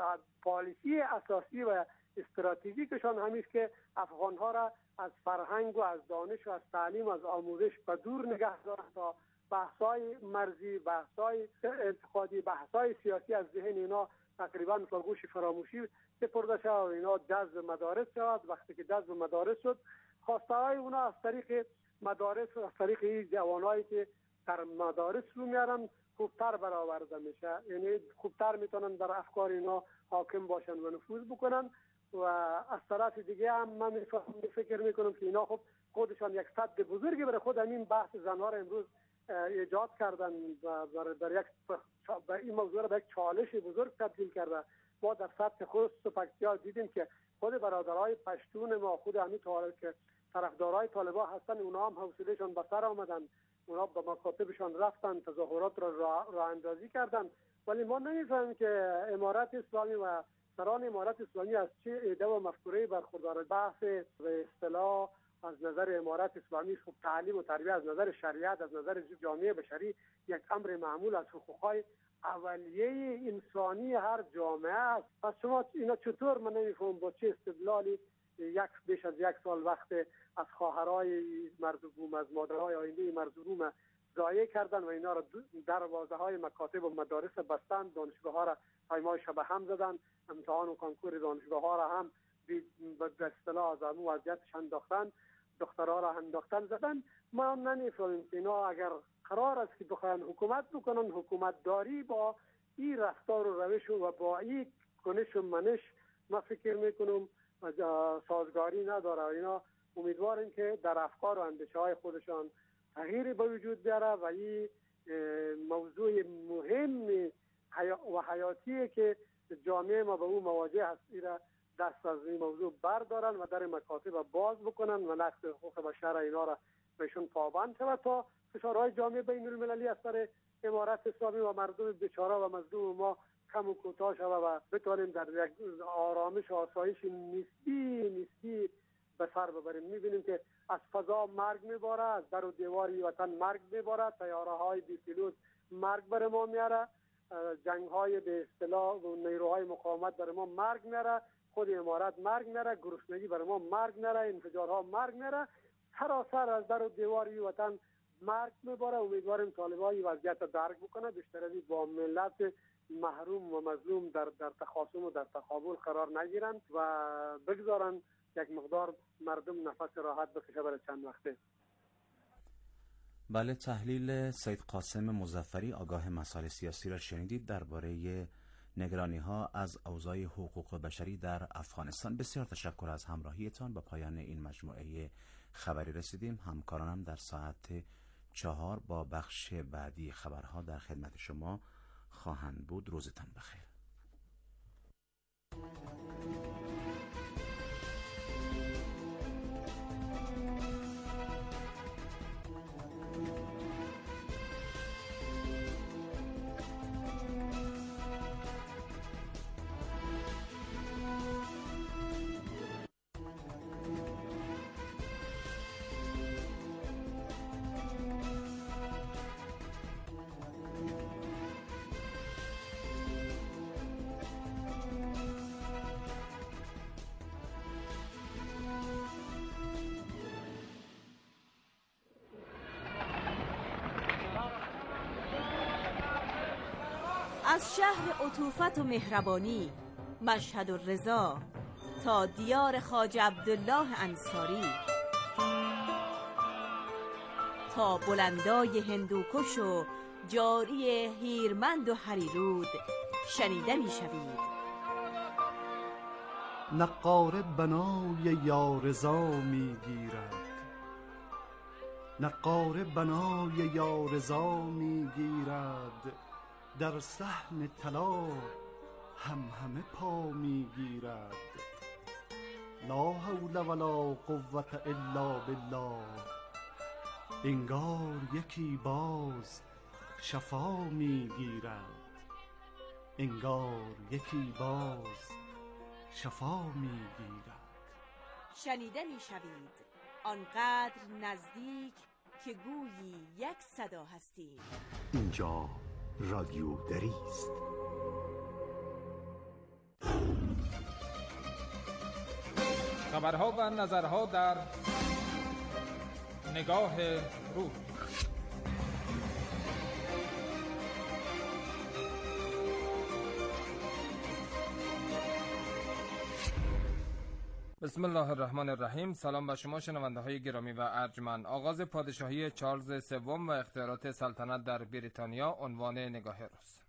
پالیسی اساسی و استراتژیکشان همیست که افغانها را از فرهنگ و از دانش و از تعلیم و از آموزش به دور نگه دارن تا بحثای مرزی، بحثای انتقادی، بحثای سیاسی از ذهن اینا تقریبا با گوش فراموشی سپرده شد و اینا جذب مدارس شد. وقتی که جذب مدارس شد، خواسته های اونا از طریق مدارس و از طریق این جوانایی که در مدارس رو میارن خوبتر برآورده میشه، یعنی خوبتر میتونن در افکار اینا حاکم باشن و نفوذ بکنن. و از طرف دیگه هم من فکر میکنم که اینا خب خودشان یک صد بزرگی برای خود همین بحث زنها را امروز ایجاد کردن و در یک این موضوع را به یک چالش بزرگ تبدیل کرده. ما در سطح خوست و پکتیا دیدیم که خود برادرای پشتون ما، خود همین که طرفدارای طالبان هستن، اونا هم حوصلهشان به سر آمدن، اونا به مکاتبشان رفتن، تظاهرات را راه اندازی کردن. ولی ما نمیفهمیم که امارت اسلامی و سران امارت اسلامی از چه ایده و مفکوره برخوردار. بحث به اصطلاح از نظر امارت اسلامی خب تعلیم و تربیت از نظر شریعت، از نظر جامعه بشری یک امر معمول از حقوقهای اولیه انسانی هر جامعه است. پس شما اینا چطور، من نمیفهم با چه استدلالی یک بیش از یک سال وقت از خواهرای مردم، از مادرهای آینده مردم ضایع کردن و اینا را دروازه های مکاتب و مدارس بستن، دانشگاه ها را پایمای شب هم زدن، امتحان و کنکور دانشگاه ها را هم به اصطلاح از امو وضعیتش انداختن، دخترها را انداختن زدن. ما هم نمیفهمیم که اینا اگر قرار است که بخواین حکومت بکنن، حکومت داری با این رفتار و روش و با این کنش و منش ما فکر میکنم سازگاری نداره. اینا امیدواریم که در افکار و اندیشه های خودشان تغییری به وجود بیاره و این موضوع مهم و حیاتیه که جامعه ما به اون مواجه هست، اینا دست از این موضوع بردارن و در مکاتب باز بکنن و نقض حقوق بشر اینا را بهشون پابند شود تا فشارهای جامعه بین المللی از سر امارت اسلامی و مردم بیچاره و مظلوم ما کم و کوتاه شود و بتوانیم در یک آرامش و آسایش نسبی نسبی به سر ببریم. میبینیم که از فضا مرگ میباره، از در و دیواری وطن مرگ میباره، طیاره های بی پیلوت مرگ بر ما میاره، جنگ های به اصطلاح و نیروهای مقاومت بر ما مرگ میاره، خود امارت مرگ میاره، گرسنگی بر ما مرگ میاره، انفجارها مرگ میاره، سراسر از در و دیواری وطن مرگ میباره. امیدواریم طالبان این وضعیت درک بکنه، بیشتر از با ملت محروم و مظلوم در در تخاصم و در تقابل قرار نگیرند و بگذارند یک مقدار مردم نفس راحت بکشه برای چند وقته. بله، تحلیل سید قاسم مظفری آگاه مسائل سیاسی را شنیدید درباره نگرانی ها از اوضاع حقوق بشری در افغانستان. بسیار تشکر از همراهیتان. با پایان این مجموعه خبری رسیدیم. همکارانم در ساعت چهار با بخش بعدی خبرها در خدمت شما خواهند بود. روزتان بخیر. از شهر عطوفت و مهربانی مشهد الرضا تا دیار خواجه عبدالله انصاری، تا بلندای هندوکش و جاری هیرمند و هریرود شنیده می شوید. نقاره بنای یارضا می گیرد، نقاره بنای یارضا می گیرد، در صحن طلا هم همه پا می گیرد. لا حول ولا قوة الا بالله، انگار یکی باز شفا می گیرد، انگار یکی باز شفا می گیرد. شنیده می شوید آنقدر نزدیک که گویی یک صدا هستید. اینجا رادیو دری است. خبرها و نظرها در نگاه روز. بسم الله الرحمن الرحیم. سلام به شما شنونده های گرامی و ارجمند. آغاز پادشاهی چارلز سوم و اختیارات سلطنت در بریتانیا عنوان نگاه روز.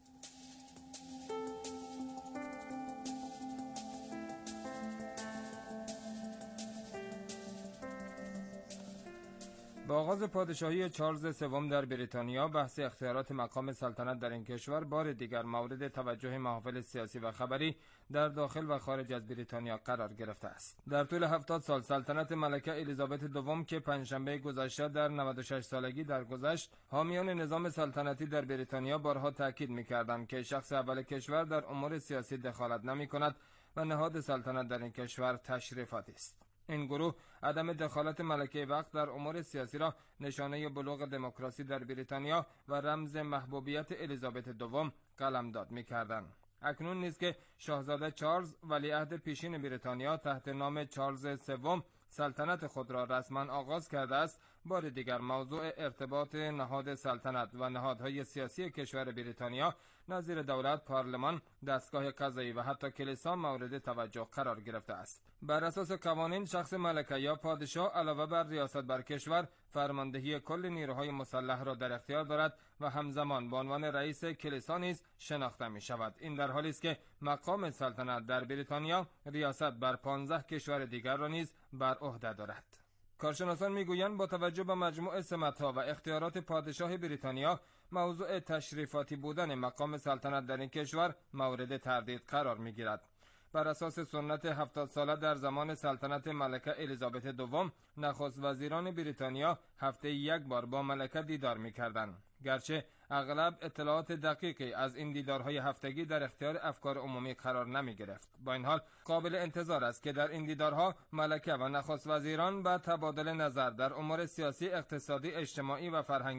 با آغاز پادشاهی چارلز سوم در بریتانیا، بحث اختیارات مقام سلطنت در این کشور بار دیگر مورد توجه محافل سیاسی و خبری در داخل و خارج از بریتانیا قرار گرفته است. در طول هفتاد سال سلطنت ملکه الیزابت دوم که پنجشنبه گذشته در نود و شش سالگی درگذشت، حامیان نظام سلطنتی در بریتانیا بارها تاکید می‌کردند که شخص اول کشور در امور سیاسی دخالت نمی‌کند و نهاد سلطنت در این کشور تشریفاتی است. این گروه عدم دخالت ملکه وقت در امور سیاسی را نشانه بلوغ دموکراسی در بریتانیا و رمز محبوبیت الیزابت دوم قلمداد می‌کردند. اکنون نیز که شاهزاده چارلز ولیعهد پیشین بریتانیا تحت نام چارلز سوم سلطنت خود را رسما آغاز کرده است، بار دیگر موضوع ارتباط نهاد سلطنت و نهادهای سیاسی کشور بریتانیا نظیر دولت، پارلمان، دستگاه قضایی و حتی کلیسا مورد توجه قرار گرفته است. بر اساس قوانین، شخص ملکه یا پادشاه علاوه بر ریاست بر کشور، فرماندهی کل نیروهای مسلح را در اختیار دارد و همزمان به عنوان رئیس کلیسا نیز شناخته می شود. این در حالی است که مقام سلطنت در بریتانیا ریاست بر پانزده کشور دیگر را نیز بر عهده دارد. کارشناسان میگویند با توجه به مجموع سمت‌ها و اختیارات پادشاه بریتانیا، موضوع تشریفاتی بودن مقام سلطنت در این کشور مورد تردید قرار میگیرد. بر اساس سنت هفتاد ساله در زمان سلطنت ملکه الیزابت دوم، نخست وزیران بریتانیا هفته یک بار با ملکه دیدار می‌کردند. گرچه اغلب اطلاعات دقیقی از این دیدارهای هفتگی در اختیار افکار عمومی قرار نمی گرفت. با این حال قابل انتظار است که در این دیدارها ملکه و نخست وزیران با تبادل نظر در امور سیاسی، اقتصادی، اجتماعی و فرهنگی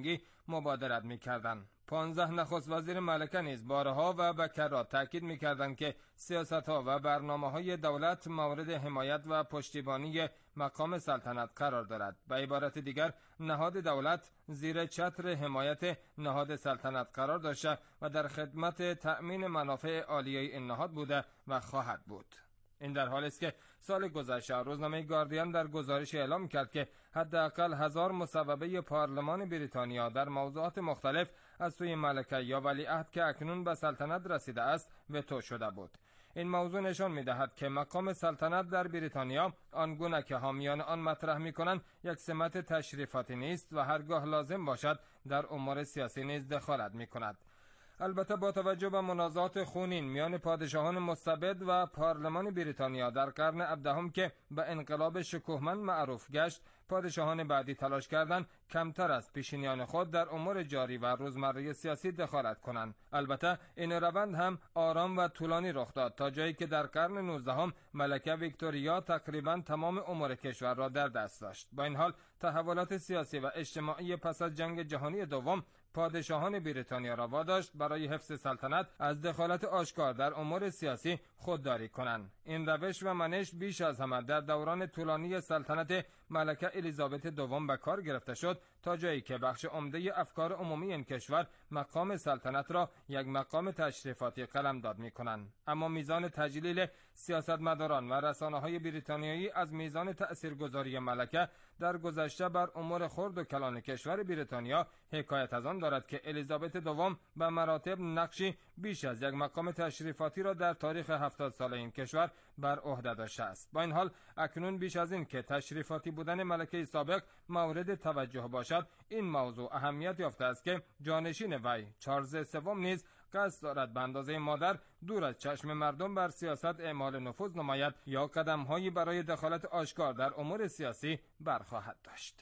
مبادرت می‌کردند. پانزده نخست وزیر مملکت نیز بارها و بکرات تاکید می‌کردند که سیاست‌ها و برنامه‌های دولت مورد حمایت و پشتیبانی مقام سلطنت قرار دارد. به عبارت دیگر، نهاد دولت زیر چتر حمایت نهاد سلطنت قرار داشته و در خدمت تأمین منافع عالیه این نهاد بوده و خواهد بود. این در حالی است که سال گذشته روزنامه گاردین در گزارش اعلام کرد که حداقل هزار مصوبه پارلمان بریتانیا در موضوعات مختلف از سوی ملکه یا ولیعهد که اکنون به سلطنت رسیده است وتو شده بود. این موضوع نشان می‌دهد که مقام سلطنت در بریتانیا آنگونه که حامیان آن مطرح می‌کنند یک سمت تشریفاتی نیست و هرگاه لازم باشد در امور سیاسی نیز دخالت می‌کند. البته با توجه به منازعات خونین میان پادشاهان مستبد و پارلمان بریتانیا در قرن هفدهم که به انقلاب شکوهمند معروف گشت، پادشاهان بعدی تلاش کردند کمتر از پیشینیان خود در امور جاری و روزمره سیاسی دخالت کنند. البته این روند هم آرام و طولانی رخ داد تا جایی که در قرن نوزدهم ملکه ویکتوریا تقریبا تمام امور کشور را در دست داشت. با این حال تحولات سیاسی و اجتماعی پس از جنگ جهانی دوم پادشاهان بریتانیا را واداشت برای حفظ سلطنت از دخالت آشکار در امور سیاسی خودداری کنند. این روش و منش بیش از همه در دوران طولانی سلطنت ملکه الیزابت دوم به کار گرفته شد تا جایی که بخش عمده افکار عمومی این کشور مقام سلطنت را یک مقام تشریفاتی قلمداد می‌کنند. اما میزان تجلیل سیاستمداران و رسانه‌های بریتانیایی از میزان تأثیرگذاری ملکه در گذشته بر امور خرد و کلان کشور بریتانیا حکایت از آن دارد که الیزابت دوم به مراتب نقشی بیش از یک مقام تشریفاتی را در تاریخ هفتاد ساله این کشور بر عهده داشته است. با این حال اکنون بیش از این که تشریفاتی بودن ملکه سابق مورد توجه باشد، این موضوع اهمیت یافته است که جانشین وی چارلز سوم نیز قصد دارد به اندازه مادر دور از چشم مردم بر سیاست اعمال نفوذ نماید یا قدم‌هایی برای دخالت آشکار در امور سیاسی برخواهد داشت.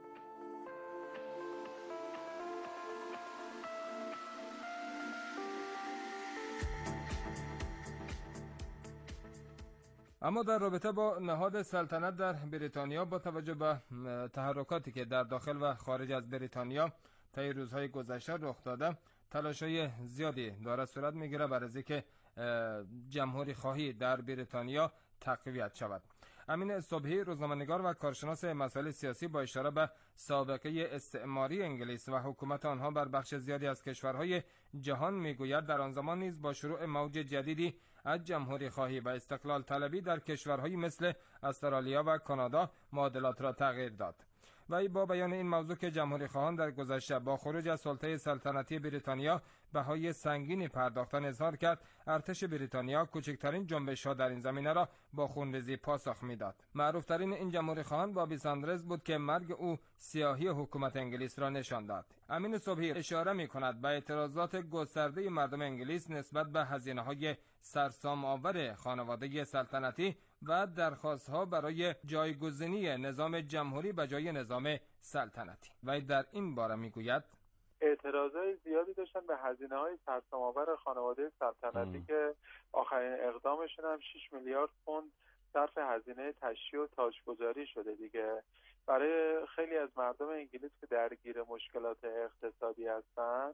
اما در رابطه با نهاد سلطنت در بریتانیا با توجه به تحرکاتی که در داخل و خارج از بریتانیا طی روزهای گذشته رخ داده، تلاش‌های زیادی داره صورت میگیره برای اینکه جمهوری خواهی در بریتانیا تقویت شود. امین صبحی، روزنامه‌نگار و کارشناس مسائل سیاسی، با اشاره به سابقه استعماری انگلیس و حکومت آنها بر بخش زیادی از کشورهای جهان میگوید در آن زمان نیز با شروع موج جدیدی از جمهوری خواهی و استقلال طلبی در کشورهایی مثل استرالیا و کانادا معادلات را تغییر داد. و با بیان این موضوع که جمهوری خواهان در گذشته با خروج از سلطه سلطنتی بریتانیا بهای سنگینی پرداختن اظهار کرد، ارتش بریتانیا کوچکترین جنبش‌ها در این زمینه را با خونریزی پاسخ میداد. معروفترین این جمهوری خواهان بابی ساندرز بود که مرگ او سیاهی حکومت انگلیس را نشان داد. امین صبحی اشاره می‌کند به اعتراضات گسترده مردم انگلیس نسبت به هزینه‌های سرسام آور خانواده سلطنتی و درخواست‌ها برای جایگزینی نظام جمهوری به جای نظام سلطنتی. و در این باره میگوید اعتراضای زیادی داشتن به هزینه‌های سرسام‌آور خانواده سلطنتی ام. که آخرین اقدامشون هم شش میلیارد پوند صرف هزینه تشییع و تاجگذاری شده دیگه. برای خیلی از مردم انگلیس که درگیر مشکلات اقتصادی هستن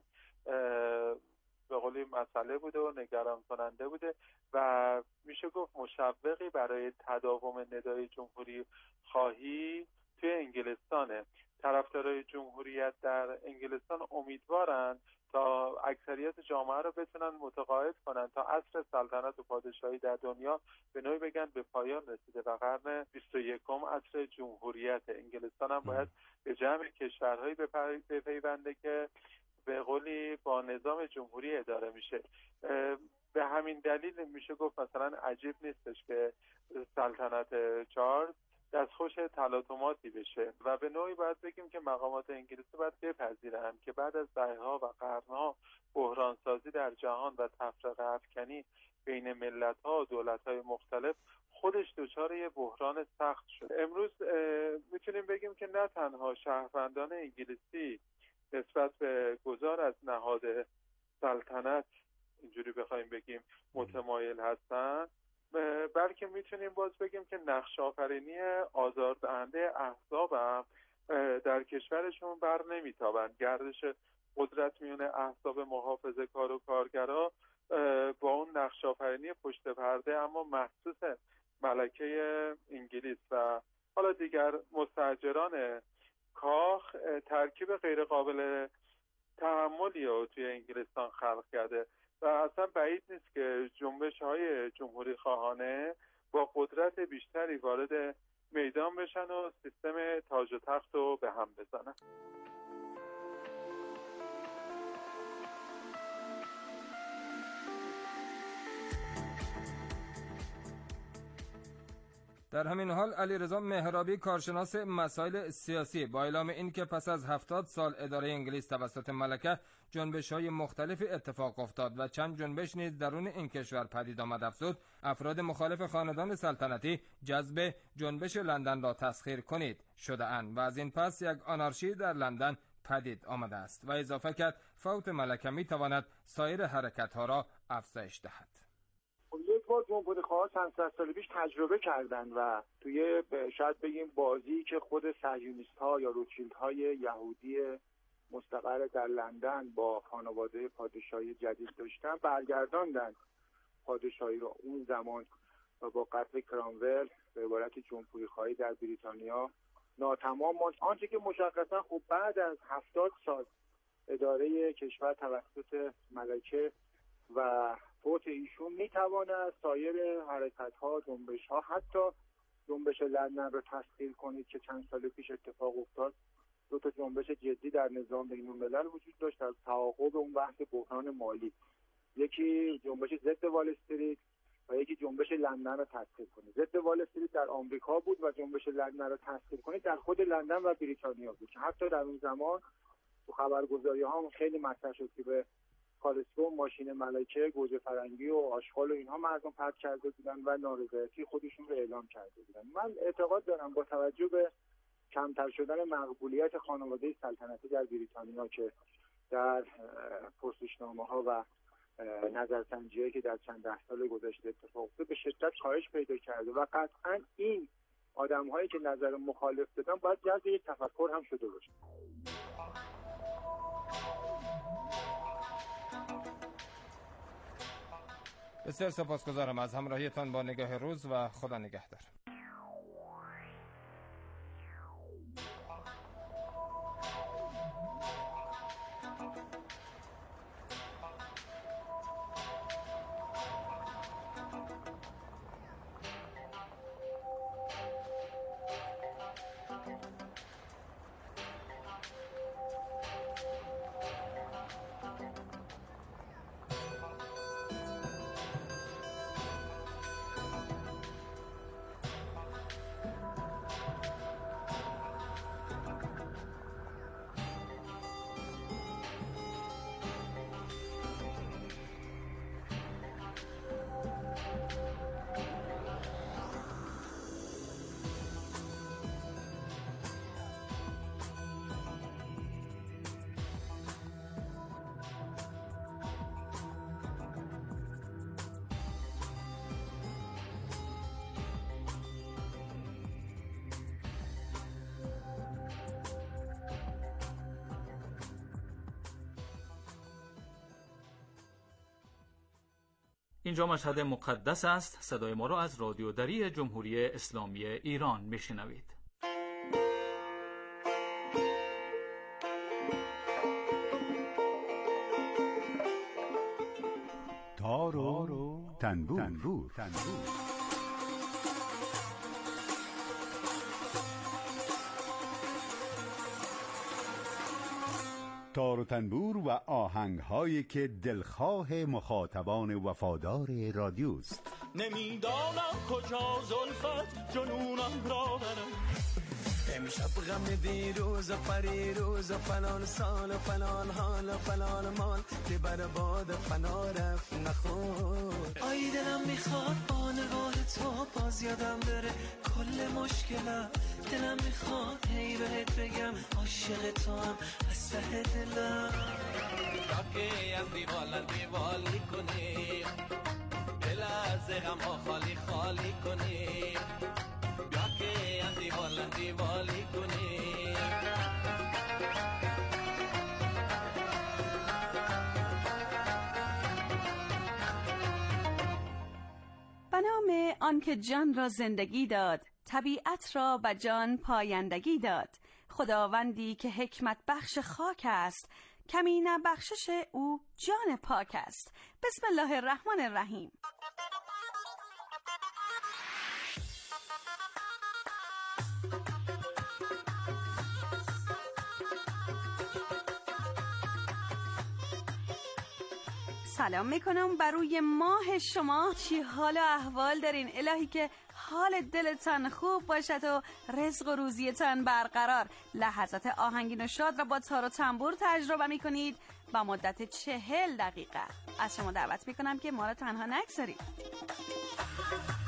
به قولی مسئله بوده و نگران کننده بوده و میشه گفت مشوقی برای تداوم ندای جمهوری خواهی توی انگلستانه. طرفدارای جمهوریت در انگلستان امیدوارن تا اکثریت جامعه رو بتونن متقاعد کنن تا عصر سلطنت و پادشاهی در دنیا به نوعی بگن به پایان رسیده و قرن بیست و یکم عصر جمهوریت. انگلستان هم باید به جمع کشورهایی بپیونده که به قولی با نظام جمهوری اداره میشه. به همین دلیل میشه گفت مثلا عجیب نیستش که سلطنت چارلز دستخوش تلاطماتی بشه و به نوعی باید بگیم که مقامات انگلیسی باید بپذیرن که بعد از دهه‌ها و قرن‌ها بحرانسازی در جهان و تفرقه افکنی بین ملت‌ها و دولت‌های مختلف خودش دچار یه بحران سخت شد. امروز میتونیم بگیم که نه تنها شهروندان انگلیسی نسبت به گذار از نهاد سلطنت اینجوری بخوایم بگیم متمایل هستن، بلکه میتونیم باز بگیم که نقش آفرینی آزاردهنده احزاب هم در کشورشون بر نمیتابند. گردش قدرت میون احزاب محافظه کار و کارگرا با اون نقش آفرینی پشت پرده اما محسوس ملکه انگلیس و حالا دیگر مستاجران کاخ ترکیب غیر قابل تحملی رو توی انگلستان خلق کرده و اصلا بعید نیست که جنبش‌های جمهوری خواهانه با قدرت بیشتری وارد میدان بشن و سیستم تاج و تخت رو به هم بزنن. در همین حال علیرضا مهرابی کارشناس مسائل سیاسی با اعلام اینکه پس از هفتاد سال اداره انگلیس توسط ملکه جنبش‌های مختلفی اتفاق افتاد و چند جنبش نیز درون این کشور پدید آمد افزود، افراد مخالف خاندان سلطنتی جذب جنبش لندن را تسخیر کنید شده اند و از این پس یک آنارشی در لندن پدید آمده است و اضافه کرد فوت ملکه می‌تواند سایر حرکت‌ها را افزایش دهد. یک بار جمهوری خواه چند صد سال پیش تجربه کردن و توی شاید بگیم بازی که خود صهیونیست ها یا روتشیلد های یهودی مستقر در لندن با خانواده پادشاهی جدید داشتن برگرداندن پادشاهی رو اون زمان و با قتل کرامول به عبارت جمهوری خواهی در بریتانیا ناتمام ماند. آنچه که مشخصا خب بعد از هفتاد سال اداره کشور توسط ملکه و فوت ایشون میتواند سایر حرکت‌ها، جنبش‌ها، حتی جنبش لندن رو تسخیر کنید که چند سال پیش اتفاق افتاد. دو تا جنبش جدی در نظام بین‌الملل وجود داشت از تعاقب اون بحث بحران مالی. یکی جنبش ضد وال استریت و یکی جنبش لندن رو تسخیر کنید. ضد وال استریت در آمریکا بود و جنبش لندن رو تسخیر کنید در خود لندن و بریتانیا بود. حتی در اون زمان تو خبرگزاری‌ها هم خیلی مطرح شد که به کالسکو ماشین ملکه گوجه فرنگی و آشغال و اینها مردم پرت کرده بودن و نارضایتی خودشون رو اعلام کرده بودن. من اعتقاد دارم با توجه به کمتر شدن مقبولیت خانواده سلطنتی در بریتانیا که در پرسشنامه‌ها و نظرسنجی‌هایی که در چند ده سال گذشته اتفاق افتاد به شدت کاهش پیدا کرده و قطعاً این آدم‌هایی که نظر مخالف دادن باید جذب یک تفکر هم شده باشه. بسیار سپاسگزارم از همراهیتان با نگاه روز و خدا نگهدار. اینجا مشهد مقدس است. صدای ما را از رادیو دری جمهوری اسلامی ایران میشنوید. تار و تنبور, تنبور. تنبور. تار و تنبور و آهنگ‌هایی که دلخواه مخاطبان وفادار رادیوست. نمیدانم کجا زلفت جنونم را برم، امشب غم دیروز و پریروز و فلان سال و فلان حال و فلان مال که بر باد فنا رفت نخور. آی دلم میخواد با نگاه تو باز یادم بره کل مشکلم، دلم میخواد هی بهت بگم عاشق تو هم از ته دلم. راکی از دیوال دیوالی کنیم، دل از غم ها خالی خالی کنیم، راکی از دیوال دیوالی کنیم. آن که جان را زندگی داد، طبیعت را و جان پایندگی داد. خداوندی که حکمت بخش خاک است، کمی نه بخشش او جان پاک است. بسم الله الرحمن الرحیم. سلام میکنم بر روی ماه شما. چی حال و احوال دارین؟ الهی که حال دلتان خوب باشد و رزق و روزیتان برقرار. لحظات آهنگین و شاد و با تار و تنبور تجربه میکنید با مدت چهل دقیقه. از شما دعوت میکنم که ما را تنها نگذارید.